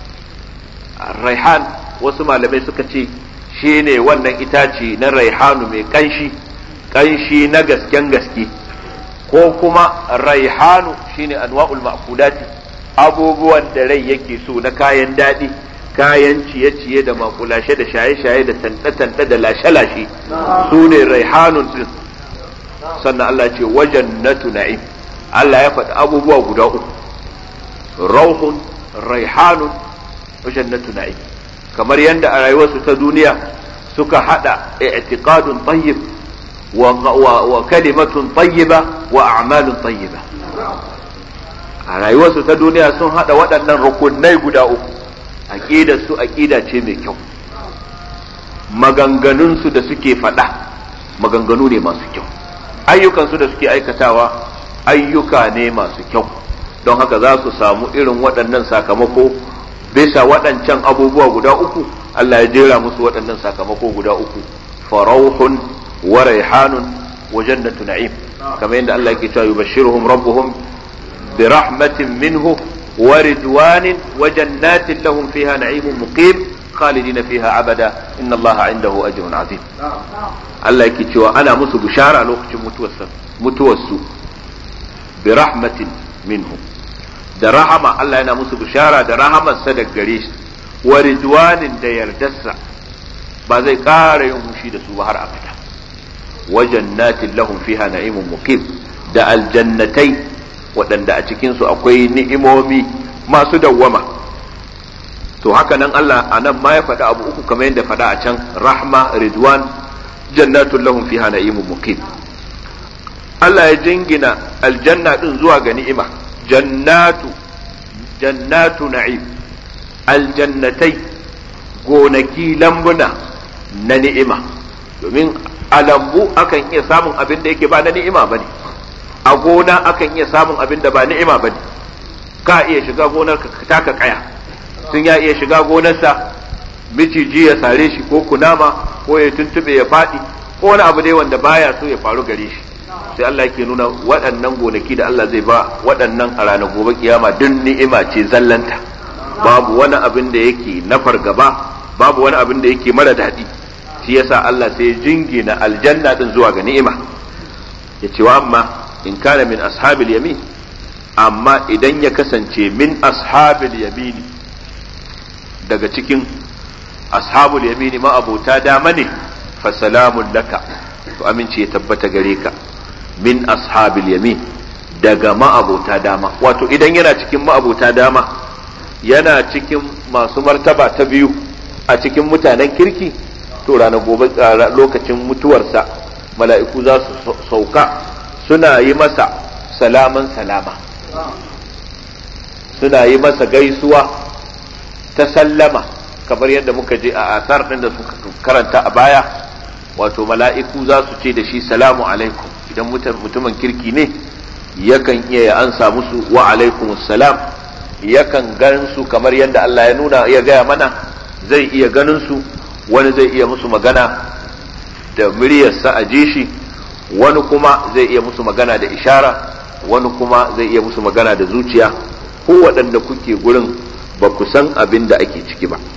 raihan wasu malamai suka ce shi ne wannan itace na raihanu mai kanshi kanshi na gasken gaske ko kuma raihanu shine anwa'ul ma'kulati abubuwan da rai yake so na kayan daɗi kayan ciye-ciye da makulashe da shaye-shaye da tanɗe-tanɗe da lashe-lashe su ne raihanun din sannan Allah ce wajannatu na'im Allah ya faɗi abubuwa guda uku rauhun raihanun wajannatu na'im kamar yadda a rayuwarsu ta duniya suka hada i'tiqadun tayyib wa kalimatun tayyiba wa a'malun tayyiba. A rayuwarsu ta duniya sun hada waɗannan rukunai guda uku. Aqidar su aqida ce mai kyau, maganganun su da suke faɗa maganganu ne masu kyau, ayyukan su da suke aikatawa ayyuka ne masu kyau. Don haka za su samu irin waɗannan sakamako bisa waɗancan abubuwa guda uku. Allah ya jera musu waɗannan sakamako guda uku, farauhun wa raihanun wa jannatu na'im, kamar yadda Allah yake cewa yubashshiruhum rabbuhum bi rahmatin minhu wa ridwanin wa jannatin lahum fiha na'imun muqim khalidina fiha abada inna Allah 'indahu ajrun 'azim. Allah yake cewa ana musu bishara lokacin mutuwarsa mutuwarsu bi rahmatin minhu, da rahama. Allah yana musu bishara da rahamarsa da gare shi, wa ridwanin da yardarsa, ba zai ƙara yin hushi da su ba har abada. Wa jannatin lahum fiha na'imun muqim, da aljannatai waɗanda a cikin su akwai ni'imomi masu dawwama. To haka nan Allah anan ma ya faɗa abu uku kamar yadda faɗa a can, rahma, ridwan, jannatul lahum fiha na'imun muqim. Allah ya jingina aljanna din zuwa ga ni'ima, jannatu jannatu na'im, aljannatai gonaki, lambuna na ni'ima. Domin a lambu akan iya samun abin da yake ba na ni'ima bane, a gona akan iya samun abin da ba ni'ima bane. Ka iya shiga gonar ka taka kaya, sun ya iya shiga gonarsa miciji ya sare shi, ko kunama, ko ya tuntube ya faɗi, ko wani abu dai wanda baya so ya faru gare shi. Sai Allah yake nuna waɗannan gonaki da Allah zai ba waɗannan a ranar gobe kiyama duk ni'ima ce zallanta, babu wani abin da yake na fargaba, babu wani abin da yake mara daɗi. Shi yasa Allah sai jingina aljanna din zuwa ga ni'ima, ya ce wa amma in kana min ashabil yamin, amma idan ya kasance min ashabil yamini, daga cikin ashabul yamini ma abota dama ne, fa salamun laka, to aminci ya tabbata gare ka. Min ashabil yamin, daga ma'abota dama, wato idan yana cikin ma'abota dama, yana cikin masu martaba ta biyu a cikin mutanen kirki, to ranar gobe lokacin mutuwarsa mala'iku za su sauka suna yi masa salaman salama, suna yi masa gaisuwa ta sallama, kamar yadda muka je a asar ɗin da suka karanta a baya. Wato mala'iku za su ce da shi salamu alaikum, idan mutumin kirki ne yakan iya ya ansa musu wa alaikum salam, yakan gan su kamar yadda Allah ya nuna ya gaya mana, zai iya ganin su, wani zai iya musu magana da muryarsa a ji shi, wani kuma zai iya musu magana da ishara, wani kuma zai iya musu magana da zuciya. Ko waɗanda kuke gurin ba ku san abin da ake ciki ba.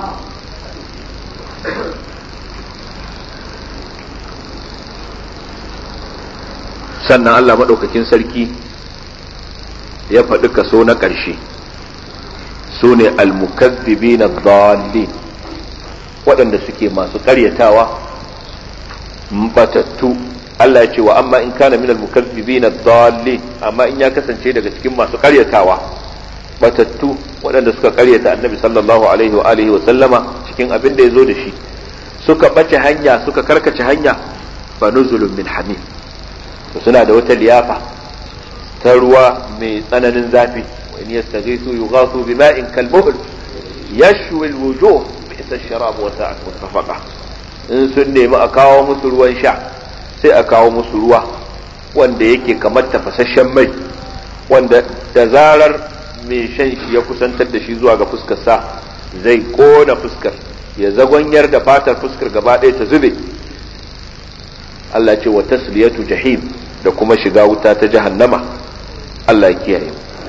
Sannan Allah maɗaukakin sarki ya faɗi kaso na ƙarshe, su ne almukazzibina dhalin, waɗanda suke masu ƙaryatawa batattu. Allah ya ce wa amma in kana min almukazzibina dhalin, amma in ya kasance daga cikin masu ƙaryatawa batattu, waɗanda suka ƙaryata annabi sallallahu alaihi wa alihi wa sallama cikin abin da ya zo da shi, suka ɓace hanya, suka karkace hanya, fa nuzulun min hamim, suna da wata liyafa ta ruwa mai tsananin zafi. Wa in yastaghisu yughathu bima'in kalmuhl yashwi alwujuh bi'sa ash-sharab wa sa'at murtafaqa. In sun nemi a kawo musu ruwan sha, sai a kawo musu ruwa wanda yake kamar tafasasshen mai, wanda da zarar mai shan shi ya kusantar da shi zuwa ga fuskar sa, zai kona fuskar, ya zagwanyar da fatar fuskar gaba ɗaya ta zube. Allah ce wa tasliyatu jahim, da kuma shiga wuta ta jahannama. Allah ya kiyaye.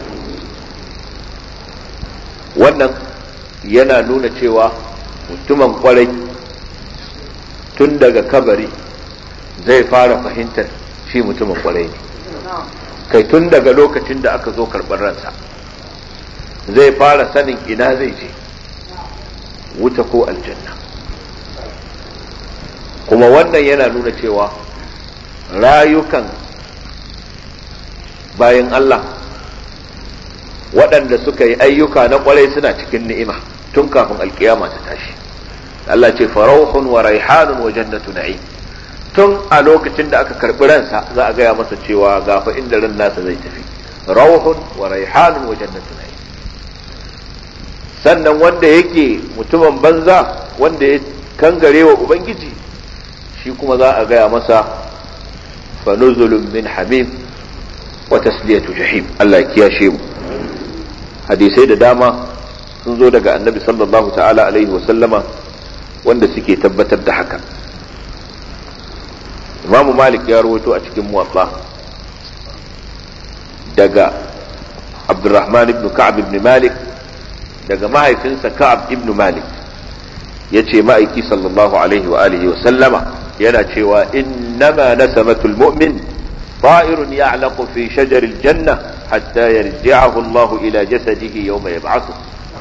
Wannan yana nuna cewa mutumin kwarai tun daga kabari zai fara fahimtar shi mutumin kwarai ne, kai tun daga lokacin da aka zo karɓar ransa zai fara sanin ina zai je, wuta ko aljanna. Kuma wannan yana nuna cewa rayukan bayan Allah waɗanda suka yi ayyuka na ƙwarai suna cikin ni'ima tun kafin alkiyama ta tashi. Allah ce farauhun wa raihanun wa jannatu na'im, tun a lokacin da aka karbi ransa za a gaya masa cewa gafa inda ran nasa zai tafi, rauhun wa raihanun wa jannatu na'im. Sannan wanda yake mutumin banza wanda ya kangare wa ubangiji, shi kuma za a gaya masa fa nuzulun min hamim wa tasliyatu jahim. Allah ya kiyashe mu. Hadisai da dama sun zo daga annabi sallallahu ta'ala alaihi wa sallama wanda suke tabbatar da haka. Imamu Malik ya rawaito a cikin Muwatta daga Abdurrahman ibn Ka'ab ibn Malik daga mahaifinsa Ka'ab ibn Malik yace ma'aiki sallallahu alaihi wa alihi wa sallama yana cewa innama nasamatul mu'min طائر يعلق في شجر الجنة حتى يرجعه الله إلى جسده يوم يبعثه.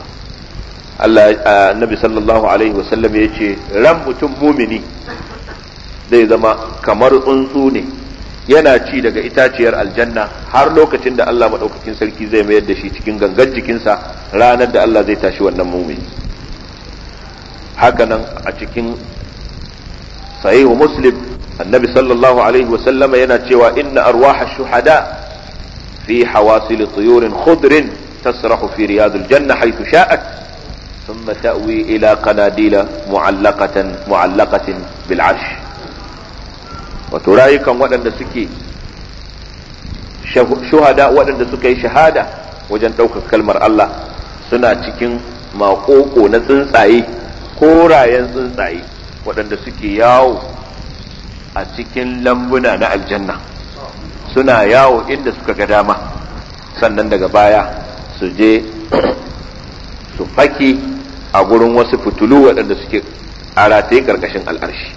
النبي صلى الله عليه وسلم يقول رم مؤمني zai zama kamar tsuntsu ne yana ci daga itaciyar aljanna har lokacin da Allah maɗaukakin sarki zai mayar da shi cikin gangan jikinsa ranar da Allah zai tashi wannan mumini. Hakanan a cikin sahihu Muslim annabi sallallahu alaihi wasallama yana cewa inna arwaha shuhada fi hawasil tuyurin khudrin tasrahu fi riyadil janna haythu sha'at thumma ta'wi ila qanadila mu'allaqatan mu'allaqatin bil 'arsh. Wato rayukan waɗanda suke shuhada waɗanda suka yi shahada wajen ɗaukar kalmar Allah suna cikin maƙoƙo na tsuntsaye korayen tsuntsaye waɗanda suke yawo a cikin lambuna na aljanna, suna yawo inda suka ga dama, sannan daga baya su je su fake a gurin wasu fitulu waɗanda suke a rataye ƙarƙashin al'arshi.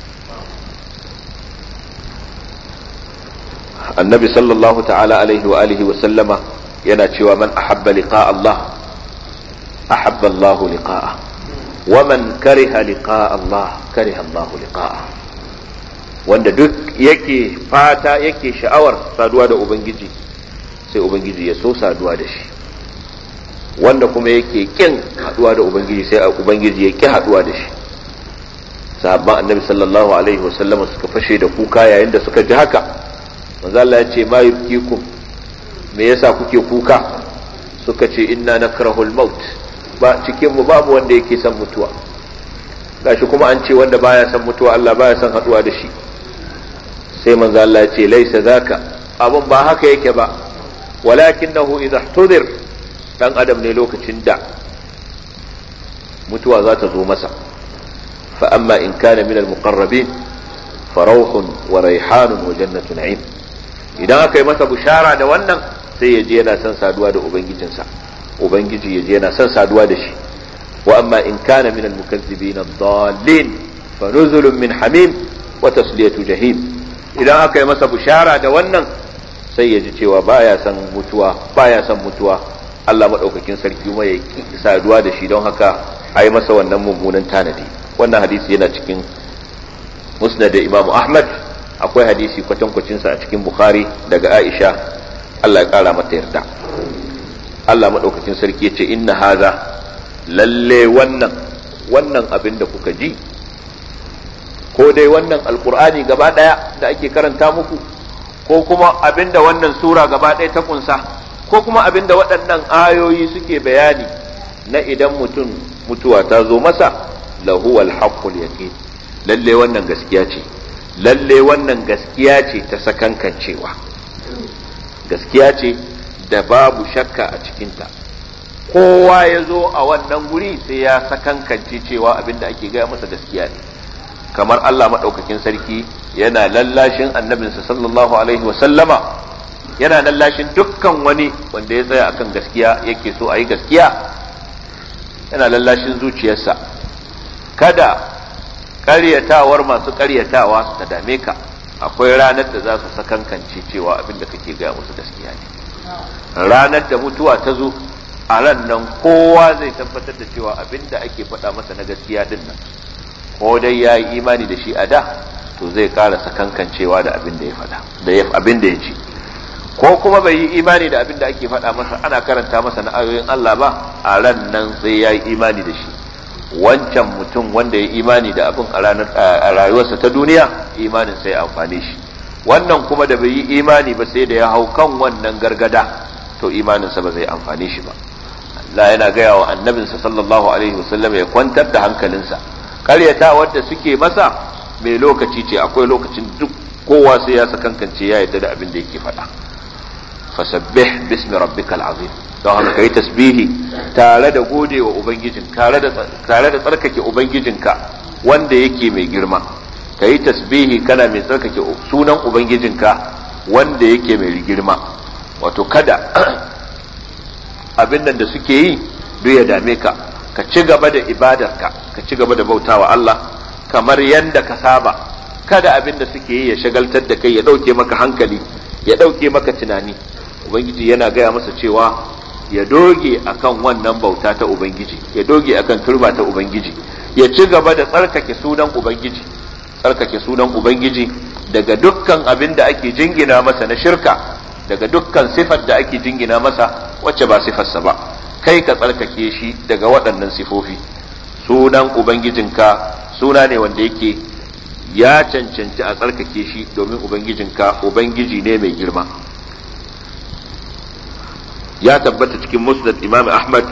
Annabi sallallahu ta'ala alaihi wa alihi wa sallama yana cewa man ahabba liqa Allah ahabba Allah liqa'a wa man kariha liqa Allah kariha Allah liqa'a. Wanda duk yake fata yake sha'awar saduwa da ubangiji sai ubangiji ya so saduwa da shi, wanda kuma yake kin haduwa da ubangiji sai ubangiji ya ki haduwa da shi. Sahabban annabi sallallahu alaihi wa sallama suka fashe da kuka yayin da suka ji haka. Manzo Allah ya ce ma yubkikum, me yasa kuke kuka? Suka ce inna nakrahul maut, ba cikin mu babu wanda yake son mutuwa, gashi kuma an ce wanda baya son mutuwa Allah baya son haduwa da shi. Sai manzo Allah ya ce laisa zaka, abun ba haka yake ba, walakinahu idha ihtudir, dan adam ne lokacin da mutuwa za ta zo masa. Fa amma in kana min al-muqarrabin fa rawhun wa rayhanun wa jannatu na'im. Idan aka yi masa bushara da wannan sai ya je yana son saduwa da ubangijinsa, ubangiji ya je yana son saduwa da shi. Wa amma in kana min al-mukaththibin ad-dallin fa nuzulun min hamim wa tasliyatu jahim. Idan aka yi masa bushara da wannan sai ya ji cewa baya son mutuwa, baya son mutuwa, Allah madaukakin sarki kuma ya ki saduwa da shi, don haka ai masa wannan mummunan tanadi. Wannan hadisi yana cikin Musnad da Imam Ahmad, akwai hadisi kwatankwacin sa a cikin Bukhari daga Aisha, Allah ya kara mata yarda. Allah madaukakin sarki yace inna hadha, lalle wannan wannan abin da kuka ji, ko dai wannan alkur'ani gaba daya da ake karanta muku, ko kuma abinda wannan sura gaba daya ta kunsa, ko kuma abinda waɗannan ayoyi suke bayani na idan mutum mutuwa ta zo masa, lahu alhaqqul yaqin, lalle wannan gaskiya ce, lalle wannan gaskiya ce ta sakankancewa, gaskiya ce da babu shakka a cikinta. Kowa ya zo a wannan guri sai ya sakankance cewa abinda ake gaya masa gaskiya ne. Kamar Allah maɗaukakin sarki yana lallashin annabinsa sallallahu alaihi wasallama, yana lallashin dukkan wani wanda ya tsaya akan gaskiya yake so a yi gaskiya, yana lallashin zuciyarsa. Kada ƙaryatawar masu ƙaryatawa su ta dame ka, akwai ranar da za su sakankance cewa abin da kake gaya musu gaskiya ne. Ranar da mutuwa ta zo, a ran nan kowa zai tabbatar da cewa abin da ake faɗa masa na gaskiya din nan, ko dai ya yi imani da shi a da, to zai ƙara sakankancewa da abin da ya faɗa, da abin da ya ci, ko kuma bai yi imani da abin da ake faɗa masa, ana karanta masa na ayoyin Allah ba, a ran nan sai ya yi imani da shi, wancan mutum wanda ya imani da abin a ranar a rayuwarsa ta duniya imanin sai amfane shi, wannan kuma da bai yi imani ba sai da ya hau kan wannan gargada to imaninsa ba zai amfane shi ba. Allah yana gaya wa annabinsa sallallahu alaihi wasallam ya kwantar da hankalinsa, karyata wadda suke masa mai lokaci ce, akwai lokacin duk kowa sai ya sakankance ya yarda da abin da yake faɗa. fasabbih bismi rabbikal azim, don haka kai tasbihi tare da gode wa ubangijin tare da tare da tsarkake ubangijinka wanda yake mai girma. kai tasbihi kana mai tsarkake sunan ubangijinka wanda yake mai girma. wato kada abin nan da suke yi duk ya dame ka, ka ci gaba da ibadarka, ka ci gaba da bautawa Allah kamar yanda ka saba. kada abin da suke yi ya shagaltar da kai, ya dauke maka hankali, ya dauke maka tunani. ubangiji yana gaya masa cewa ya doge akan wannan bauta ta ubangiji, ya doge akan turba ta ubangiji, ya ci gaba da tsarkake sunan ubangiji, tsarkake sunan ubangiji daga dukkan abin da ake jingina masa na shirka, daga dukkan sifar da ake jingina masa wacce ba sifarsa ba. kai ka tsarkake shi daga waɗannan sifofi. sunan ubangijinka suna ne wanda yake ya cancanci a tsarkake shi, domin ubangijinka ubangiji ne mai girma. ya tabbata cikin musnad imam ahmad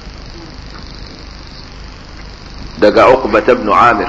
daga uqbah ibn amir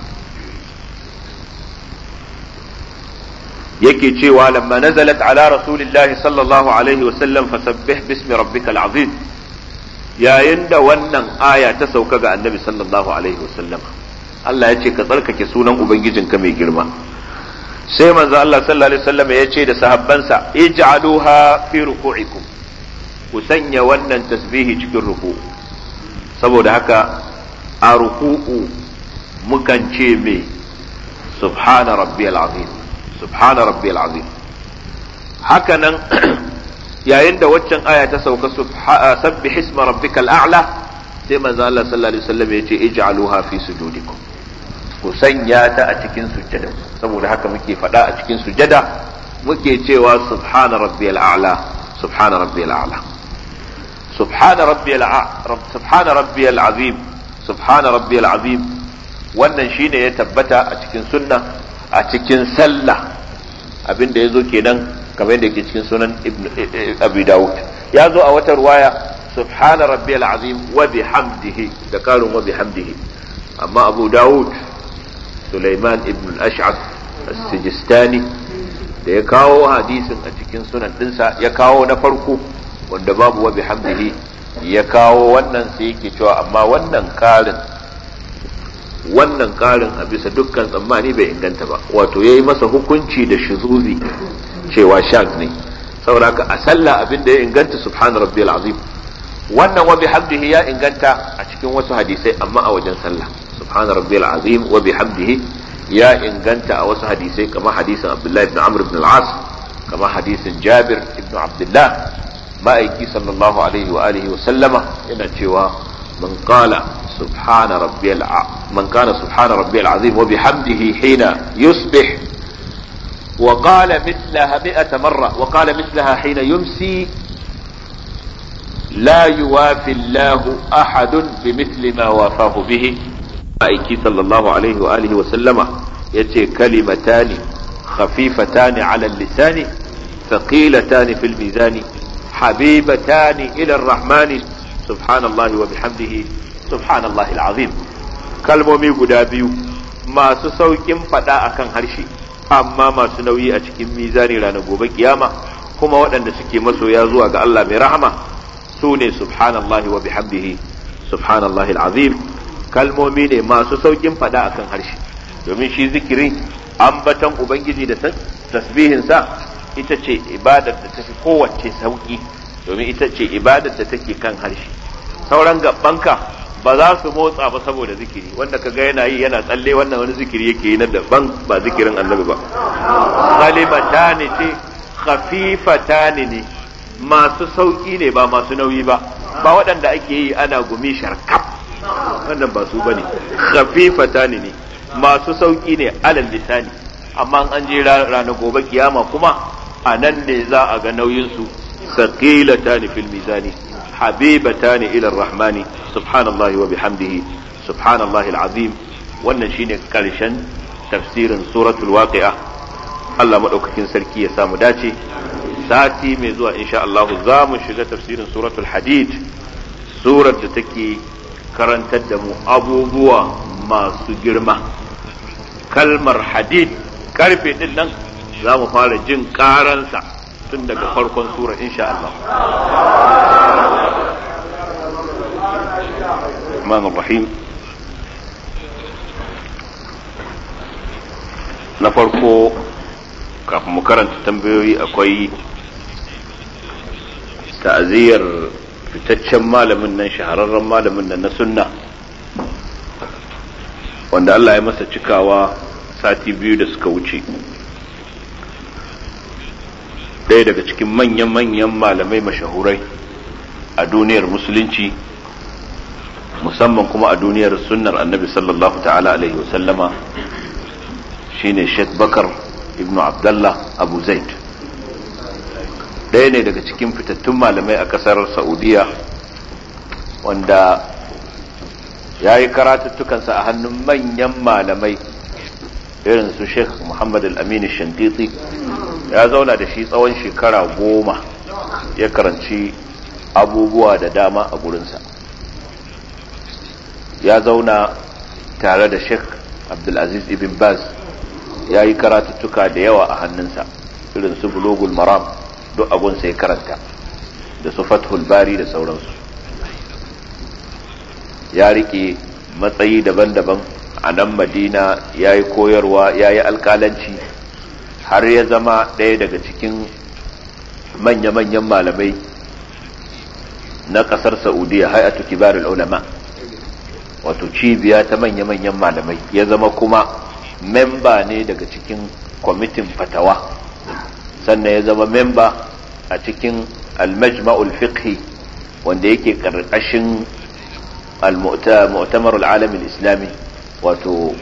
yake cewa lamma nazalat ala rasulillahi sallallahu alaihi wasallam fasabbih bismi rabbikal azim, yayin da wannan aya ta sauka ga annabi sallallahu alaihi wasallam, Allah ya ce ka tsarkake sunan ubangijinka mai girma. sai manzo Allah sallallahu alaihi wasallam ya ce da sahabbansa ij'aluha fi ruku'ikum, ku sanya wannan tasbihi cikin ruku'u. saboda haka a ruku'u mukan ce me subhana rabbiyal azim, subhana rabbiyal azim. haka nan yayin da waccan aya ta sauka sabbih isma rabbikal a'la, sai manzo Allah sallallahu alaihi wasallam ya ce ij'aluha fi sujudikum, ku sanya ta a cikin sujjada. saboda haka muke faɗa a cikin sujjada muke cewa subhana rabbiyal a'la, subhana rabbiyal a'la, subhana rabbiyal a'la, subhana rabbiyal azim, subhana rabbiyal azim. wannan shine ya tabbata a cikin sunna, a cikin sallah abinda yazo kenan kamar yadda yake cikin sunan ibn abi daud. ya zo a wata ruwaya subhana rabbiyal azim wa bihamdihi, da karun wa bihamdihi. amma abu daud sulaiman ibn al-ash'ath as-sijistani da ya kawo hadisin a cikin sunan dinsa, ya kawo na farko wanda babu wa bihamdihi, ya kawo wannan sai yake cewa amma wannan karin wannan karin a bisa dukkan tsammani bai inganta ba, wato yayi masa hukunci da shuzuzi cewa shaz ne. saboda haka a sallah abin da ya inganta subhana rabbiyal azim. wannan wa bihamdihi ya inganta a cikin wasu hadisai, amma a wajen sallah subhana rabbiyal azim wa bihamdihi ya inganta a wasu hadisai, kamar hadisin Abdullah ibn Amr ibn al-As, kamar hadisin Jabir ibn Abdullah. ma'aiki sallallahu alaihi wa alihi wa sallama yana cewa man qala subhana rabbiyal man kana subhana rabbiyal azim wa bihamdihi hina yusbih wa qala mithlaha mi'ata marra wa qala mithlaha hina yumsi la yuwafi Allahu ahadun bimithli ma wafahu bihi. ma'aiki sallallahu alaihi wa alihi wa sallama yace kalimatani khafifatani ala al-lisani thaqilatani fil mizani حبيبتان إلى الرحمن سبحان الله وبحمده سبحان الله العظيم. kalmomi guda biyu masu saukin fada akan harshe amma masu nauyi a cikin mizani ranar gobe kiyama, kuma waɗanda suke masoya zuwa ga Allah mai rahama su ne subhanallahi wa bihamdihi subhanallahi alazim. kalmomi ne masu saukin fada akan harshe, domin shi zikiri ambatan ubangiji da tasbihin sa ita ce ibadar da tafi kowace sauki, domin ita ce ibadar da take kan harshe. sauran gabanka ba za su motsa ba saboda zikiri, wanda kaga yana yi yana tsalle wannan wani zikiri yake yi na daban ba zikirin annabi ba. kalimatani ce khafifatani ne, masu sauki ne ba masu nauyi ba, ba waɗanda ake yi ana gumi sharkaf, wannan ba su bane. khafifatani ne, masu sauki ne alal lisani, amma an je ranar gobe kiyama kuma a nan ne za a ga nauyinsu. saqilatani fil mizani habibatani ila ar-rahmani subhanallahi wa bihamdihi subhanallahi alazim. Wannan shine karshen tafsirin suratul waqi'a. Allah madaukakin sarki ya samu dace. Sati mai zuwa insha Allah za mu shiga tafsirin suratul hadid, surar da take karantar da mu abubuwa masu girma. Kalmar hadid, karfe din nan za mu fara jin karansa tun daga farkon sura insha Allah. Rahmanir Rahim. Na farko kafin mu karanta tambayoyi akwai ta'aziyar fitaccen malamin nan, shahararren malamin nan na sunna wanda Allah ya masa cikawa sati biyu da suka wuce. Ɗaya daga cikin manyan-manyan malamai mashahurai a duniyar musulunci, musamman kuma a duniyar sunnar annabi sallallahu ta'ala alaihi wasallama, shine Sheikh Bakar ibn Abdullah Abu Zaid. Ɗaya ne daga cikin fitattun malamai a ƙasar Saudiya wanda ya yi karatuttukansa a hannun manyan malamai irin su Sheikh Muhammad al-Amin al-Shantiti. Ya zauna da shi tsawon shekara goma, ya karanci abubuwa da dama a gurinsa. Ya zauna tare da Sheikh Abdulaziz ibn Baz, ya yi karatuttuka da yawa a hannunsa irin su Bulugul Maram, duk agunsa ya karanta, da su Fathul Bari da sauransu. Ya rike matsayi daban-daban a nan Madina, ya yi koyarwa, ya yi alƙalanci, har ya zama ɗaya daga cikin manya-manyan malamai na ƙasar Saudiya, hay'atu kibarul ulama, wato cibiya ta manya-manyan malamai. Ya zama kuma memba ne daga cikin kwamitin fatawa, sannan ya zama memba a cikin al-majma'ul fiqhi wanda yake ƙarƙashin al-mu'tamar al-alam al-islami, wato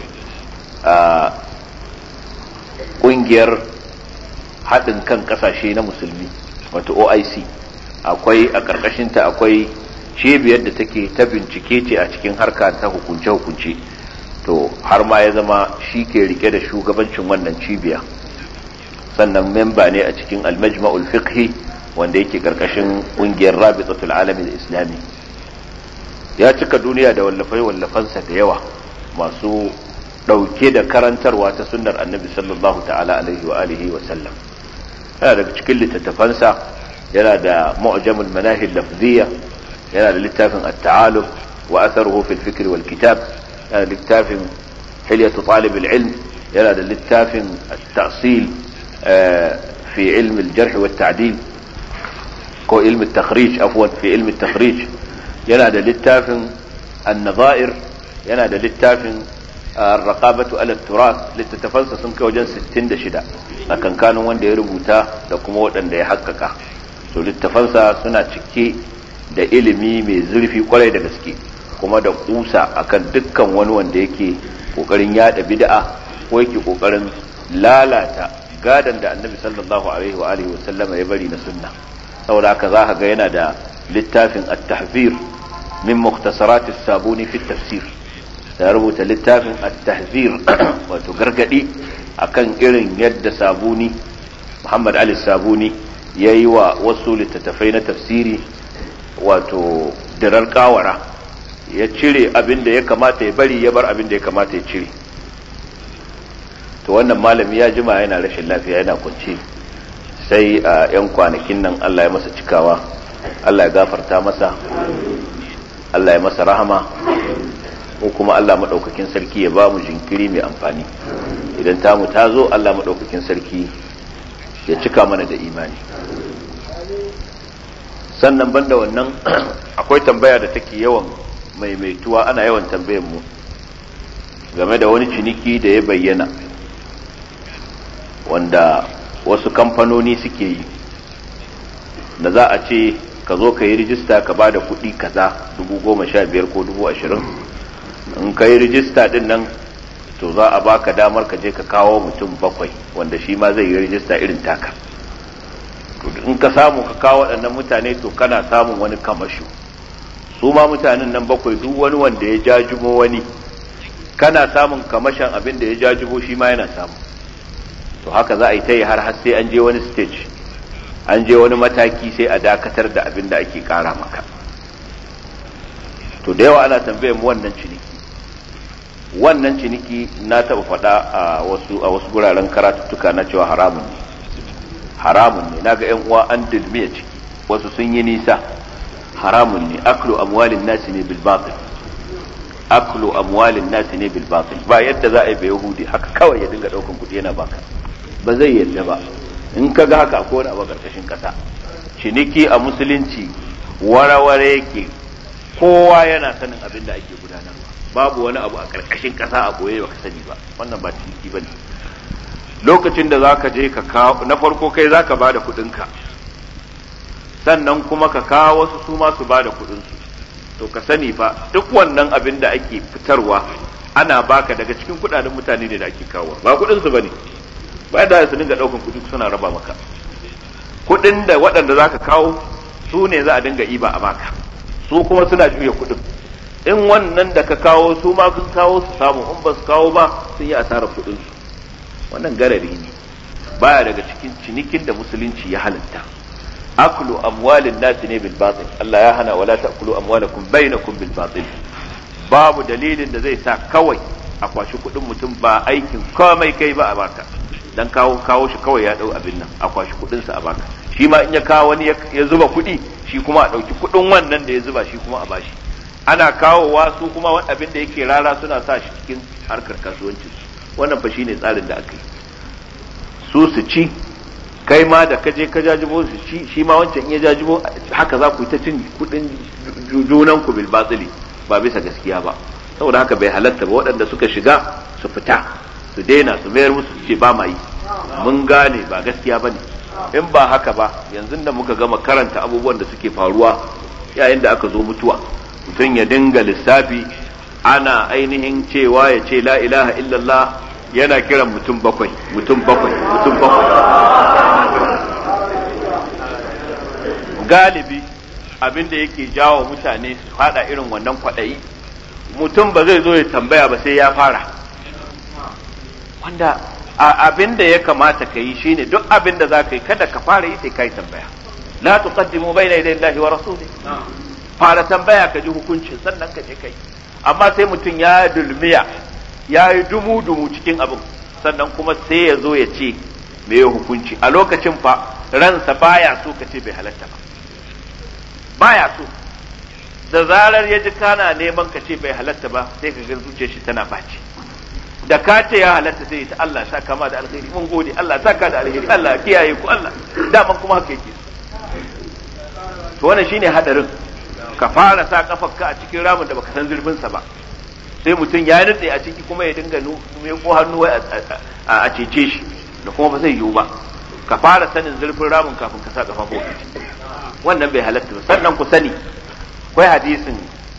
ƙungiyar haɗin kan ƙasashe na musulmi, wato O I C. Akwai a ƙarƙashinta akwai cibiyar da take ta bincike ce a cikin harka ta hukunce-hukunce, to har ma ya zama shi ke rike da shugabancin wannan cibiya. Sannan memba ne a cikin al-majma'ul fiqhi wanda yake ƙarƙashin ƙungiyar rabitatul alamin islami. Ya cika duniya da wallafai-wallafansa da yawa masu ɗauke da karantarwa ta sunnar annabi sallallahu ta'ala alaihi wa alihi wa sallam. Yana daga cikin littattafansa yana da mu'jamul manahil lafziyya, yana da littafin at-ta'alum wa atharuhu fil fikr wal kitab, yana da littafin hilyatu talib al-ilm, yana da littafin at-ta'sil fi ilm al-jarh wa at-ta'dil ko ilm at-takhrij, afwan fi ilm at-takhrij, yana da littafin an-nadha'ir, yana da littafin ar-raqabatu ala at-turath. littattafansa sun kai wajen sittin da shida a kankanin wanda ya rubuta da kuma waɗanda ya hakkaka. to littafansa suna cike da ilimi mai zurfi kwarai da gaske, kuma da kusa akan dukkan wani wanda yake kokarin yada bid'a ko yake kokarin lalata gadan da annabi sallallahu alaihi wa alihi wasallama ya bari na sunna. saboda haka za ka ga yana da littafin at-tahzir min mukhtasarat as-sabuni fi at-tafsir. ya rubuta littafin at-tahzir wato gargadi akan irin yadda sabuni Muhammad Ali Sabuni yayi wa wasu littattafai na tafsiri wato dirar kawara, ya cire abin da ya kamata ya bari, ya bar abin da ya kamata ya cire. to wannan malami ya jima yana rashin lafiya, yana kwance, sai a yan kwanakin nan Allah ya masa cikawa. Allah ya gafarta masa, Allah ya masa rahama, ko kuma Allah madaukakin sarki ya ba mu jinkiri mai amfani. idan tamu ta zo, Allah madaukakin sarki ya cika mana da imani. sannan banda wannan akwai tambaya da take yawan maimaituwa, ana yawan tambayar mu game da wani ciniki da ya bayyana wanda wasu kamfanoni suke yi, da za a ce ka zo ka yi rijista ka ba da kuɗi kaza, dubu goma sha biyar ko dubu ashirin. in ka yi rijista din nan, to za a baka damar ka je ka kawo mutum bakwai wanda shi ma zai yi rijista irin taka. in ka samu ka kawo waɗannan mutane, to kana samun wani kamasho. su ma mutanen nan bakwai duk wani wanda ya jajubo wani kana samun kamashin abin da ya jajubo shi ma yana samu. To haka za a yi ta yi har har sai an je wani stage, an je wani mataki sai a dakatar da abin da ake kara maka. To da yawa ana tambayar mu wannan ciniki wannan ciniki na taɓa faɗa a wasu a wasu guraren karatuttuka na cewa haramun ne haramun ne naga ƴan uwa an dulmiya ciki, wasu sun yi nisa. haramun ne, aklu amwalin nasi ne bil batil aklu amwalin nasi ne bil batil. Ba yadda za a yi ba yahudi haka kawai ya dinga daukan kudi yana baka, ba zai yadda ba. In ka ga haka akwai wani abu karkashin kasa. Ciniki a musulunci waraware yake, kowa yana sanin abin da ake gudanarwa, babu wani abu a karkashin kasa a boye baka sani ba. Wannan ba ciniki bane. Lokacin da zaka je ka kawo, na farko kai zaka bada kudin ka, sannan kuma ka kawo wasu su ma su bada kudin su. To ka sani fa duk wannan abin da ake fitarwa ana baka daga cikin kudaden mutane ne da ake kawo, ba kudin su bane. Ba da su dinga daukan kudi suna raba maka. Kudin da waɗanda zaka kawo su ne za a dinga iba a baka, su kuma suna juya kudin. In wannan da ka kawo su ma sun kawo su samu, in ba su kawo ba sun yi asarar kudin su. Wannan garari ne, baya daga cikin cinikin da musulunci ya halatta. aklu amwalin nasi ne bil batil. Allah ya hana wala ta'kulu amwalakum bainakum bil batil. Babu dalilin da zai sa kawai a kwashi kudin mutum ba aikin komai kai ba a baka, dan kawo kawo shi kawai ya dau abin nan a kwashi kudin sa a baka. Shi ma in ya kawo wani ya zuba kudi, shi kuma a dauki kudin wannan da ya zuba shi kuma a bashi. Ana kawowa su kuma wani abin da yake rara suna sa shi cikin harkar kasuwanci. Wannan fa shine tsarin da aka yi. Su su ci, kai ma da kaje ka jajibo su ci, shi ma wancan in ya jajibo, haka za ku yi ta cin kudin junan ku bil batili ba bisa gaskiya ba. Saboda haka bai halatta ba. Waɗanda suka shiga su fita, su daina, su mayar musu su ce ba ma yi, mun gane ba gaskiya bane. In ba haka ba, yanzu da muka gama karanta abubuwan da suke faruwa yayin da aka zo mutuwa, mutum ya dinga lissafi, ana ainihin cewa ya ce la ilaha illallah, yana kiran mutum bakwai mutum bakwai mutum bakwai. Galibi abin da yake jawo mutane su fada irin wannan kwaɗayi, mutum ba zai zo ya tambaya ba sai ya fara. Wanda abin da ya kamata ka yi shine duk abin da za ka yi kada ka fara yi sai ka yi tambaya. La tuqaddimu bayna yaday Allahi wa rasulih. Fara tambaya ka ji hukuncin sannan ka je kai. Amma sai mutum ya dulmiya, ya yi dumu-dumu cikin abin, sannan kuma sai ya zo ya ce me ya hukunci. A lokacin fa ransa baya so ka ce bai halatta ba, baya so. Da zarar ya ji kana neman ka ce bai halatta ba, sai ka ga zuciyar shi tana baci. Da ka ce ya halatta sai ta Allah sa kama da alheri, mun gode, Allah sa ka da alheri, Allah kiyaye ku, Allah daman kuma haka yake. To wannan shine hadarin, ka fara sa kafarka a cikin ramin da baka san zurfin sa ba. Sai mutum ya nutse a ciki kuma ya dinga mai ko hannu a cece shi, da kuma ba zai yiwu ba. Ka fara sanin zurfin ramin kafin ka sa kafafu. Wannan bai halatta ba. Sannan ku sani, akwai hadisin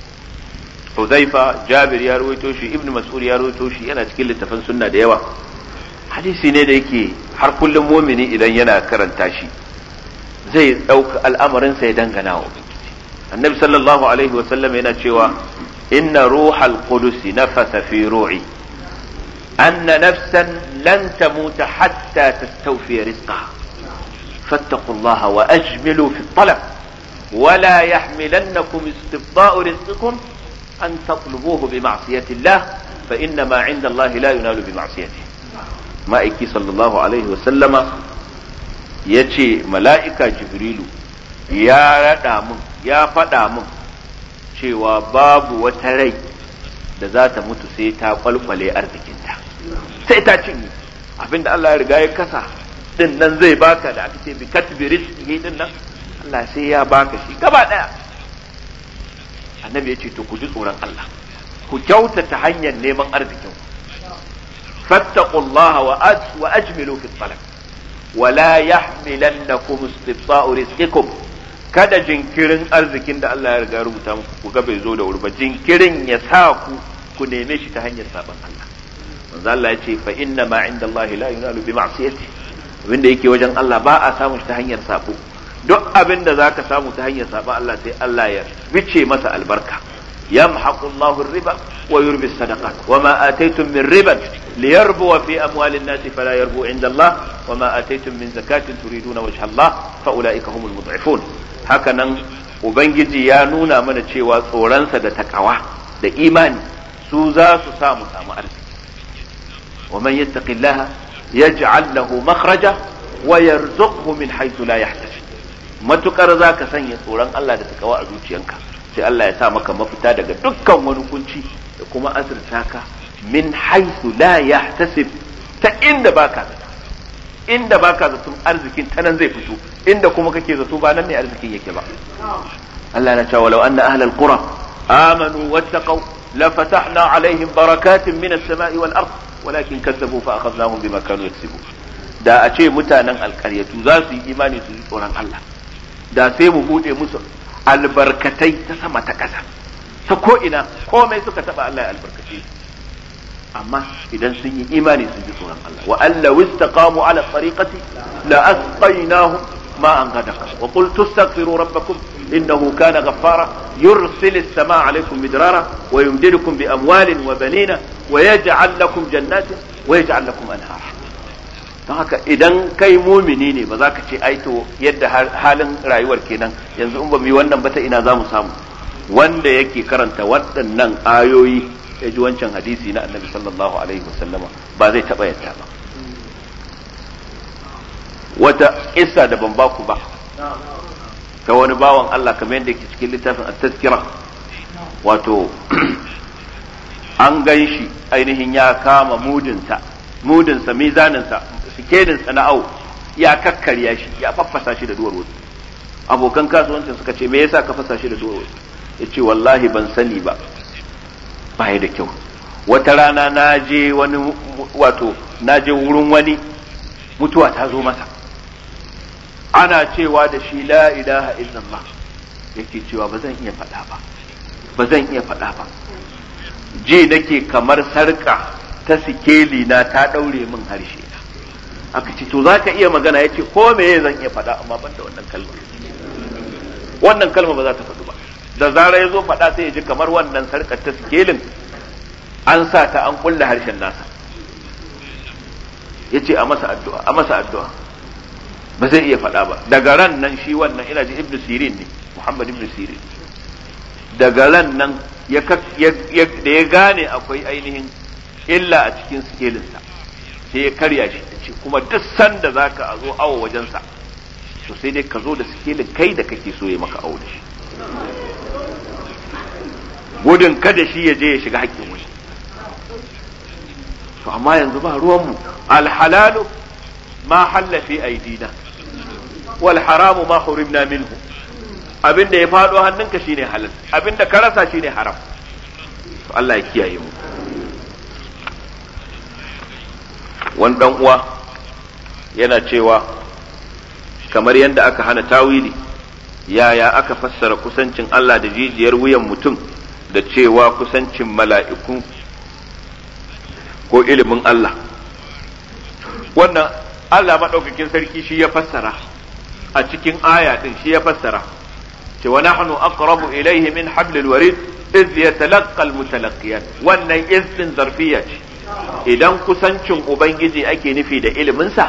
Huzaifa, Jabir ya rawaito shi, Ibn Mas'ud ya rawaito shi, yana cikin littafin sunna da yawa. Hadisi ne da yake har kullum mumini idan yana karanta shi zai dauka al'amarin sa ya dangana wa Annabi sallallahu alaihi wa sallam yana cewa inna ruhal qudus nafasa fi ru'i anna nafsan lan tamuta hatta tastawfi rizqaha fattaqullaha wa ajmilu fi talab ولا يحملنكم استبطاء رزقكم أن تطلبوه بمعصية الله فإنما عند الله لا ينال بمعصيته. ما إكي صلى الله عليه وسلم يتي ملائكة جبريل يا ردامن يا فدامن cewa babu wata rai da za ta mutu sai ta kwalkwale arzikinta, sai ta cinye abinda Allah ya riga ya kasa din nan zai baka, da aka ce bi katbi rizqihi din nan Allah sai ya baka shi gaba daya. Annabi ya ce to ku ji tsoron Allah, ku kyautata hanyar neman arzikin, fattaqullaha wa wa ajmilu fi talab wa la yahmilannakum istibsa'u rizqikum. Kada jinkirin arzikin da Allah ya riga rubuta muku ku ga bai zo da wuri ba, jinkirin ya sa ku ku neme shi ta hanyar saban Allah. Manzo Allah ya ce fa inna ma 'inda Allah la yunalu bi ma'siyati, wanda yake wajen Allah ba a samu shi ta hanyar sabo. duk abin da zaka samu ta hanyar saba Allah sai Allah ya bice masa albarka. yamhaqu Allahu ar-riba wa yurbi as-sadaqat wa ma ataytum min riban liyarbu fi amwali an-nasi fala yarbu 'inda Allah wa ma ataytum min zakatin turiduna wajha Allah fa ulaika humul mud'ifun. Hakanan ubangiji ya nuna mana cewa tsoronsa da takawa da imani su za su samu samu arziki. wa man yattaqillaha yaj'al lahu makhraja wa yarzuqhu min haythu la yahtasib. matukar zaka sanya tsoron Allah da takawa a zuciyanka sai Allah ya sa maka mafita daga dukkan wani kunci da kuma azurta ka min haythu la yahtasib, ta inda baka zato inda baka zato arzikin ta nan zai fito, inda kuma kake zato ba nan ne arzikin yake ba. Allah na cewa law anna ahlal qura amanu wattaqaw la fatahna alaihim barakatin minas sama'i wal ard walakin kazzabu fa akhadnahum bima kanu yaksibun. Da a ce mutanen alƙaryatu za su yi imani su yi tsoron Allah, da sai mu bude musu albarkatai ta sama ta ƙasa, ta ko ina komai suka taba Allah ya albarkace. amma idan sun yi imani sun ji tsoron Allah wa alla wistaqamu ala tariqati la asqaynahum ma'an ghadaqa wa qul tastaghfiru rabbakum innahu kana ghaffara yursilu as-samaa'a 'alaykum midrara wa yumdidukum bi amwalin wa banina wa yaj'al lakum jannatin wa yaj'al lakum anhara. don haka idan kai mumini ne ba za ka ce ai to yadda halin rayuwar kenan yanzu in ba mu yi wannan ba ta ina za mu samu. wanda yake karanta waɗannan ayoyi ya ji wancan hadisi na annabi sallallahu alaihi wasallama ba zai taɓa yadda ba. wata kissa da ban baku ba ta wani bawan Allah kamar yadda yake cikin littafin at-tazkira, wato an gan shi ainihin ya kama mudinsa mudinsa mizaninsa sikedinsa na au ya kakkarya shi ya faffasa shi da duwar wasu. abokan kasuwancin suka ce me yasa ka fasa shi da duwar wasu? ya ce wallahi ban sani ba baya da kyau. wata rana na je wani wato na je wurin wani mutuwa ta zo masa, ana cewa da shi la ilaha illallah, yake cewa ba zan iya faɗa ba ba zan iya faɗa ba ji nake kamar sarka ta sikeli na ta ɗaure min harshe na. aka ce to za ka iya magana? ya ce ko me zan iya faɗa amma ban da wannan kalma wannan kalma ba za ta faɗu ba. da zarar ya zo faɗa sai ya ji kamar wannan sarkar ta sikelin an sa ta an kulle harshen nasa. ya ce a masa addu'a a masa addu'a ba zai iya faɗa ba. daga ran nan shi wannan ina ji ibnu sirin ne, muhammad ibnu sirin, daga ran nan ya da ya gane akwai ainihin illa a cikin sikelinsa sai ya karya shi ya ce kuma duk sanda zaka a zo awo wajensa to sai dai ka zo da sikelin kai da kake so ya maka awo da shi, gudun kada shi ya je ya shiga haƙƙin wani. to amma yanzu ba ruwanmu, alhalalu ma halla fi aidina wal haramu ma hurimna minhu. abinda ya faɗo hannunka shine halal, abinda ka rasa shine haram. to Allah ya kiyaye mu. wani dan uwa yana cewa kamar yadda aka hana tawili, yaya aka fassara kusancin Allah da jijiyar wuyan mutum da cewa kusancin mala'iku ko ilimin Allah? wannan Allah maɗaukakin sarki shi ya fassara a cikin aya din, shi ya fassara cewa nahnu aqrabu ilayhi min hablil warid iz yatalaqqa almutalaqqiyan. wannan iz din zarfiya ce. idan kusancin ubangiji ake nufi da iliminsa,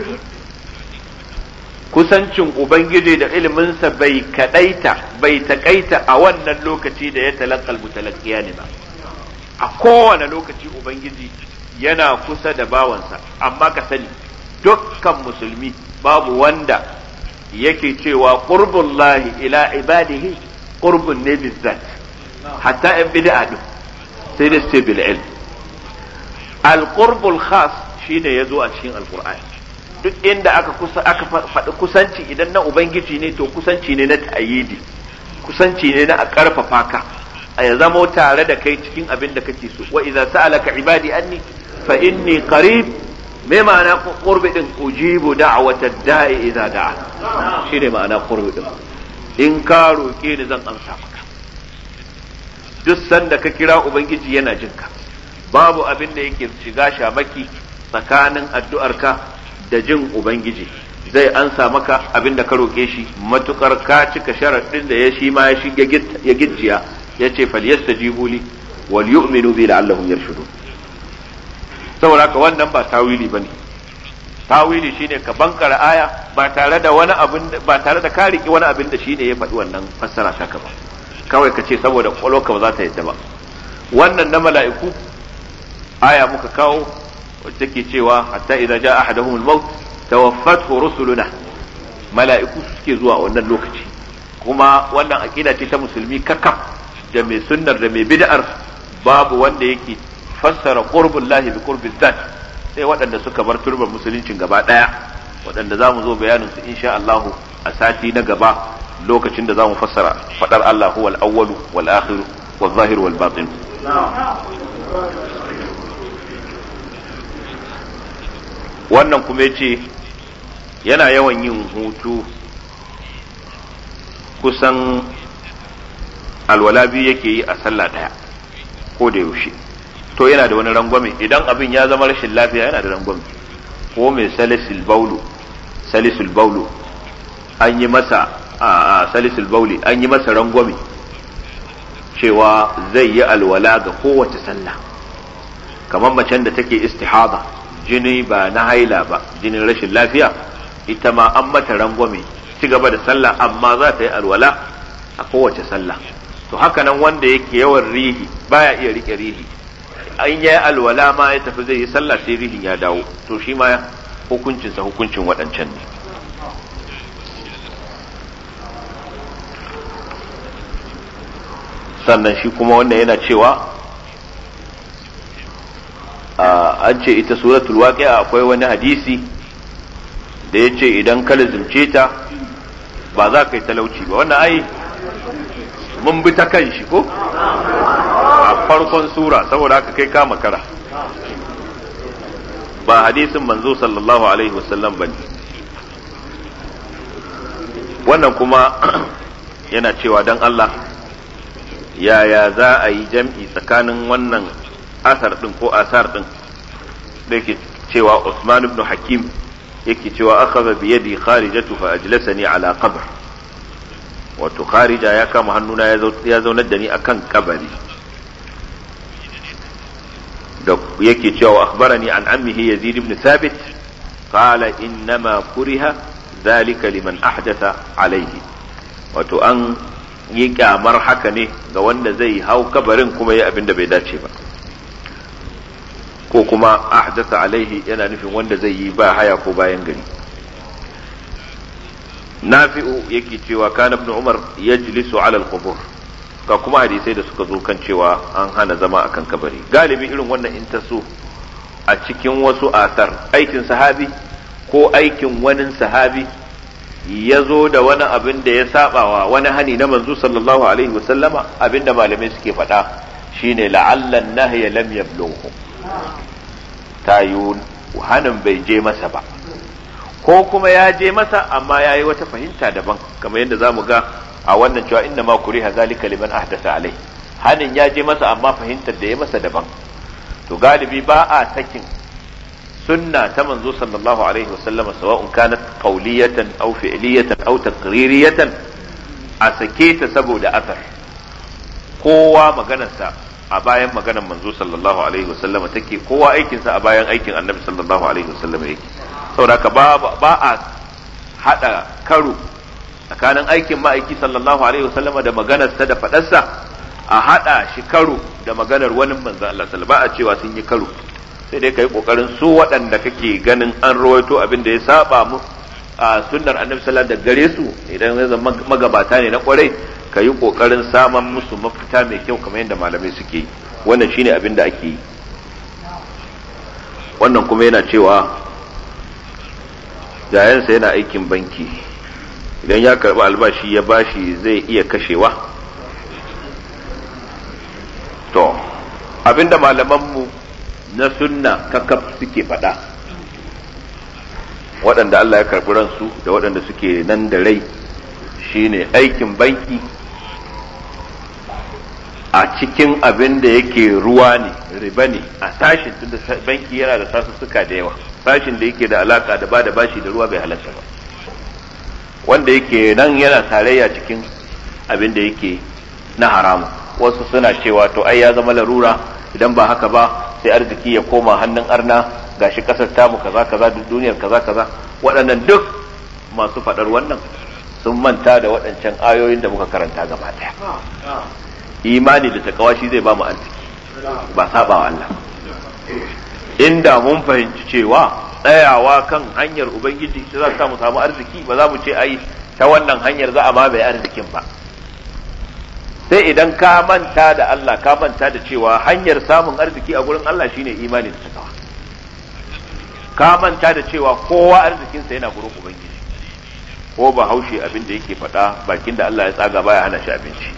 kusancin ubangiji da iliminsa bai kadaita bai takaita a wannan lokaci da ya talaqqal mutalaqqiyan ba. a kowane lokaci ubangiji yana kusa da bawansa, amma ka sani dukkan musulmi babu wanda yake cewa qurbullahi ila ibadihi qurbun ne bizzat, hatta yan bid'a din sai da sai bil ilm. al-qurbul khas shine yazo a cikin alqur'ani. duk inda aka kusa aka faɗi kusanci idan na ubangiji ne to kusanci ne na ta'yidi, kusanci ne na a karfafa ka a ya zamo tare da kai cikin abin da kake so. wa idza sa'alaka ibadi anni fa inni qarib, me ma'ana qurbi din? ujibu da'wata da'i idza da'a, shine ma'ana qurbi din. in ka roke ni zan amsa maka. duk sanda ka kira ubangiji yana jinka, babu abin da yake shiga shamaki tsakanin addu'arka da jin ubangiji. zai ansa maka abin da ka roke shi matukar ka cika sharadin da ya shi ma ya shige ya gicciya yace falyastajibu li wal yu'minu bi la'allahum yarshudun. saboda haka wannan ba tawili bane. tawili shine ka bankara aya ba tare da wani abin ba tare da ka riki wani abin da shine ya faɗi wannan fassara ta ka ba, kawai ka ce saboda kwalwarka ba za ta yadda ba. wannan na mala'iku aya muka kawo wacce take cewa hatta idza jaa ahaduhum al-maut tawaffathu rusuluna, mala'iku suke zuwa wannan lokaci. kuma wannan aqida ce ta musulmi kakaf, da mai sunnar da mai bid'ar babu wanda yake fassara qurbul lahi bi qurbil zat sai waɗanda suka bar turbar musuluncin gaba ɗaya, waɗanda za mu zo bayanin su insha Allah a sati na gaba lokacin da za mu fassara faɗar Allah huwal awwalu wal akhiru wal zahiru wal batin. wannan kuma yace yana yawan yin hutu kusan alwala biyu yake yi a sallah ɗaya ko da yaushe, to yana da wani rangwame idan abin ya zama rashin lafiya yana da rangwame. ko mai salisul baulu salisul baulu an yi masa a salisul bauli an yi masa rangwame cewa zai yi alwala ga kowace sallah, kamar macen da take istihada, jini ba na haila ba, jinin rashin lafiya, ita ma an mata rangwame ci gaba da sallah amma za ta yi alwala a kowace sallah. to haka nan wanda yake yawan rihi baya iya rike rihi, an yi alwala ma ya tafi zai yi sallah sai rihin ya dawo, to shi ma hukuncinsa hukuncin waɗancan ne. sannan shi kuma wannan yana cewa an ce ita suratul waqi'a akwai wani hadisi da ya ce idan ka lazimce ta ba za ka yi talauci ba. wannan ai mun bi ta kan shi ko a farkon sura, saboda haka kai ka makara, ba hadisin manzo sallallahu alaihi wasallam bane. wannan kuma yana cewa dan Allah yaya za a yi jam'i tsakanin wannan asar din ko asar din da yake cewa Usman ibn Hakim yake cewa akhadha bi yadi kharijatu fa ajlasani ala qabr, wato kharija ya kama hannuna ya zaunar da ni akan kabari. da yake cewa akhbarani an ammihi Yazid ibn Thabit qala innama kuriha dhalika liman ahdatha alayhi, wato an yi kyamar haka ne ga wanda zai hau kabarin kuma yi abin da bai dace ba, ko kuma ahdatha alaihi yana nufin wanda zai yi ba haya ko bayan gari. nafi'u yake cewa kana ibn umar yajlisu ala al-qubur, ga kuma hadisai da suka zo kan cewa an hana zama akan kabari. galibi irin wannan in taso a cikin wasu asar, aikin sahabi ko aikin wani sahabi ya zo da wani abin da ya sabawa wani hani na manzo sallallahu alaihi wasallama, abin da malamai suke faɗa shine la'allan nahya lam yablughu, tayu hanin bai je masa ba, ko kuma ya je masa amma ya yi wata fahimta daban, kamar yadda za mu ga a wannan cewa inna ma kuriha zalika liman ahdasa alai, hanin ya je masa amma fahimtar da ya masa daban. to galibi ba a sakin sunna ta manzo sallallahu alaihi wasallam sawa'un kanat qawliyatan aw fi'liyatan aw taqririyatan, a sake ta saboda asar. kowa maganarsa a bayan maganar manzo sallallahu alaihi wasallam take, kowa aikinsa a bayan aikin annabi sallallahu alaihi wasallam yake. saboda ka ba ba a hada karo tsakanin aikin ma'aiki sallallahu alaihi wasallam da maganarsa da fadarsa, a hada shi karo da maganar wani manzo Allah sallallahu alaihi wasallam, ba a cewa sun yi karo. sai dai kai kokarin su waɗanda kake ganin an rawaito abin da ya saba mu a sunnar annabi sallallahu alaihi wasallam da gare su, idan zai zama magabata ne na kwarai, ka yi kokarin saman musu mafita mai kyau kamar yadda malamai suke yi. wannan shine abin da ake yi. wannan kuma yana cewa yayansa yana aikin banki, idan ya karɓi albashi ya bashi zai iya kashewa. to abinda malamanmu na sunna kakaf suke faɗa, waɗanda Allah ya karɓi ransu da waɗanda suke nan da rai, shine aikin banki a cikin abin da yake ruwa ne, riba ne a sashin, tunda banki yana da sasussuka da yawa, bashin da yake da alaka da bada bashi da ruwa bai halatta ba. Wanda yake nan yana tarayya cikin abin da yake na haramu. Wasu suna cewa to ai ya zama larura, idan ba haka ba sai arziki ya koma hannun arna, gashi kasar tamu kaza kaza, duk duniyar kaza kaza. Waɗannan duk masu faɗar wannan sun manta da waɗancan ayoyin da muka karanta gaba ɗaya. Imani da takawa shi zai ba mu arziki, ba saba wa Allah. Inda mun fahimci cewa tsayawa kan hanyar ubangiji shi za ta mu samu arziki, ba za mu ce ai ta wannan hanyar za a mamaye arzikin ba. Sai idan ka manta da Allah, ka manta da cewa hanyar samun arziki a gurin Allah shine imani da takawa. Ka manta da cewa kowa arzikinsa yana gurin ubangiji. Ko ba haushe abin da yake faɗa, bakin da Allah ya tsaga baya hana shi abinci.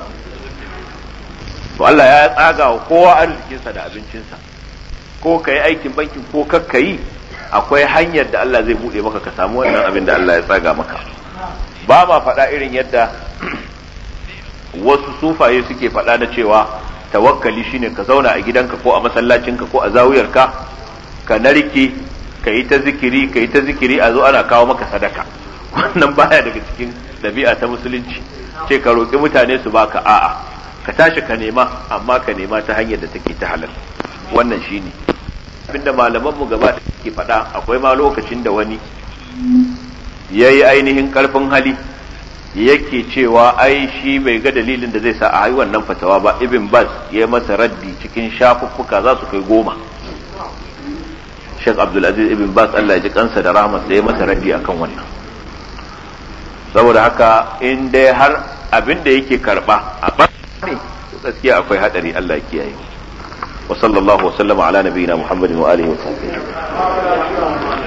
To Allah ya tsaga wa kowa arzikinsa da abincinsa. Ko ka yi aikin bankin ko kakka yi, akwai hanyar da Allah zai buɗe maka ka samu wannan abin da Allah ya tsaga maka. Ba ma faɗa irin yadda wasu sufaye suke faɗa na cewa tawakkali shine ka zauna a gidanka ko a masallacinka ko a zawiyarka ka narke ka yi ta zikiri ka yi ta zikiri a zo ana kawo maka sadaka. Wannan baya daga cikin ɗabi'a ta musulunci. Ce ka roƙi mutane su baka, a'a ka tashi ka nema, amma ka nema ta hanyar da take ta halal. Wannan shine abinda malaman mu gaba ke faɗa. Akwai ma lokacin da wani yayi ainihin karfin hali yake cewa ai shi bai ga dalilin da zai sa a yi wannan fatawa ba. Ibn Baz ya masa raddi cikin shafuffuka za su kai goma. Sheikh Abdul Aziz Ibn Baz Allah ya ji kansa da rahmat da ya masa raddi akan wannan. Saboda haka in dai har abin da yake karba a bane gaskiya akwai hadari, Allah ya kiyaye. Wa sallallahu wa sallama ala nabiyina Muhammadin wa alihi wa sahbihi.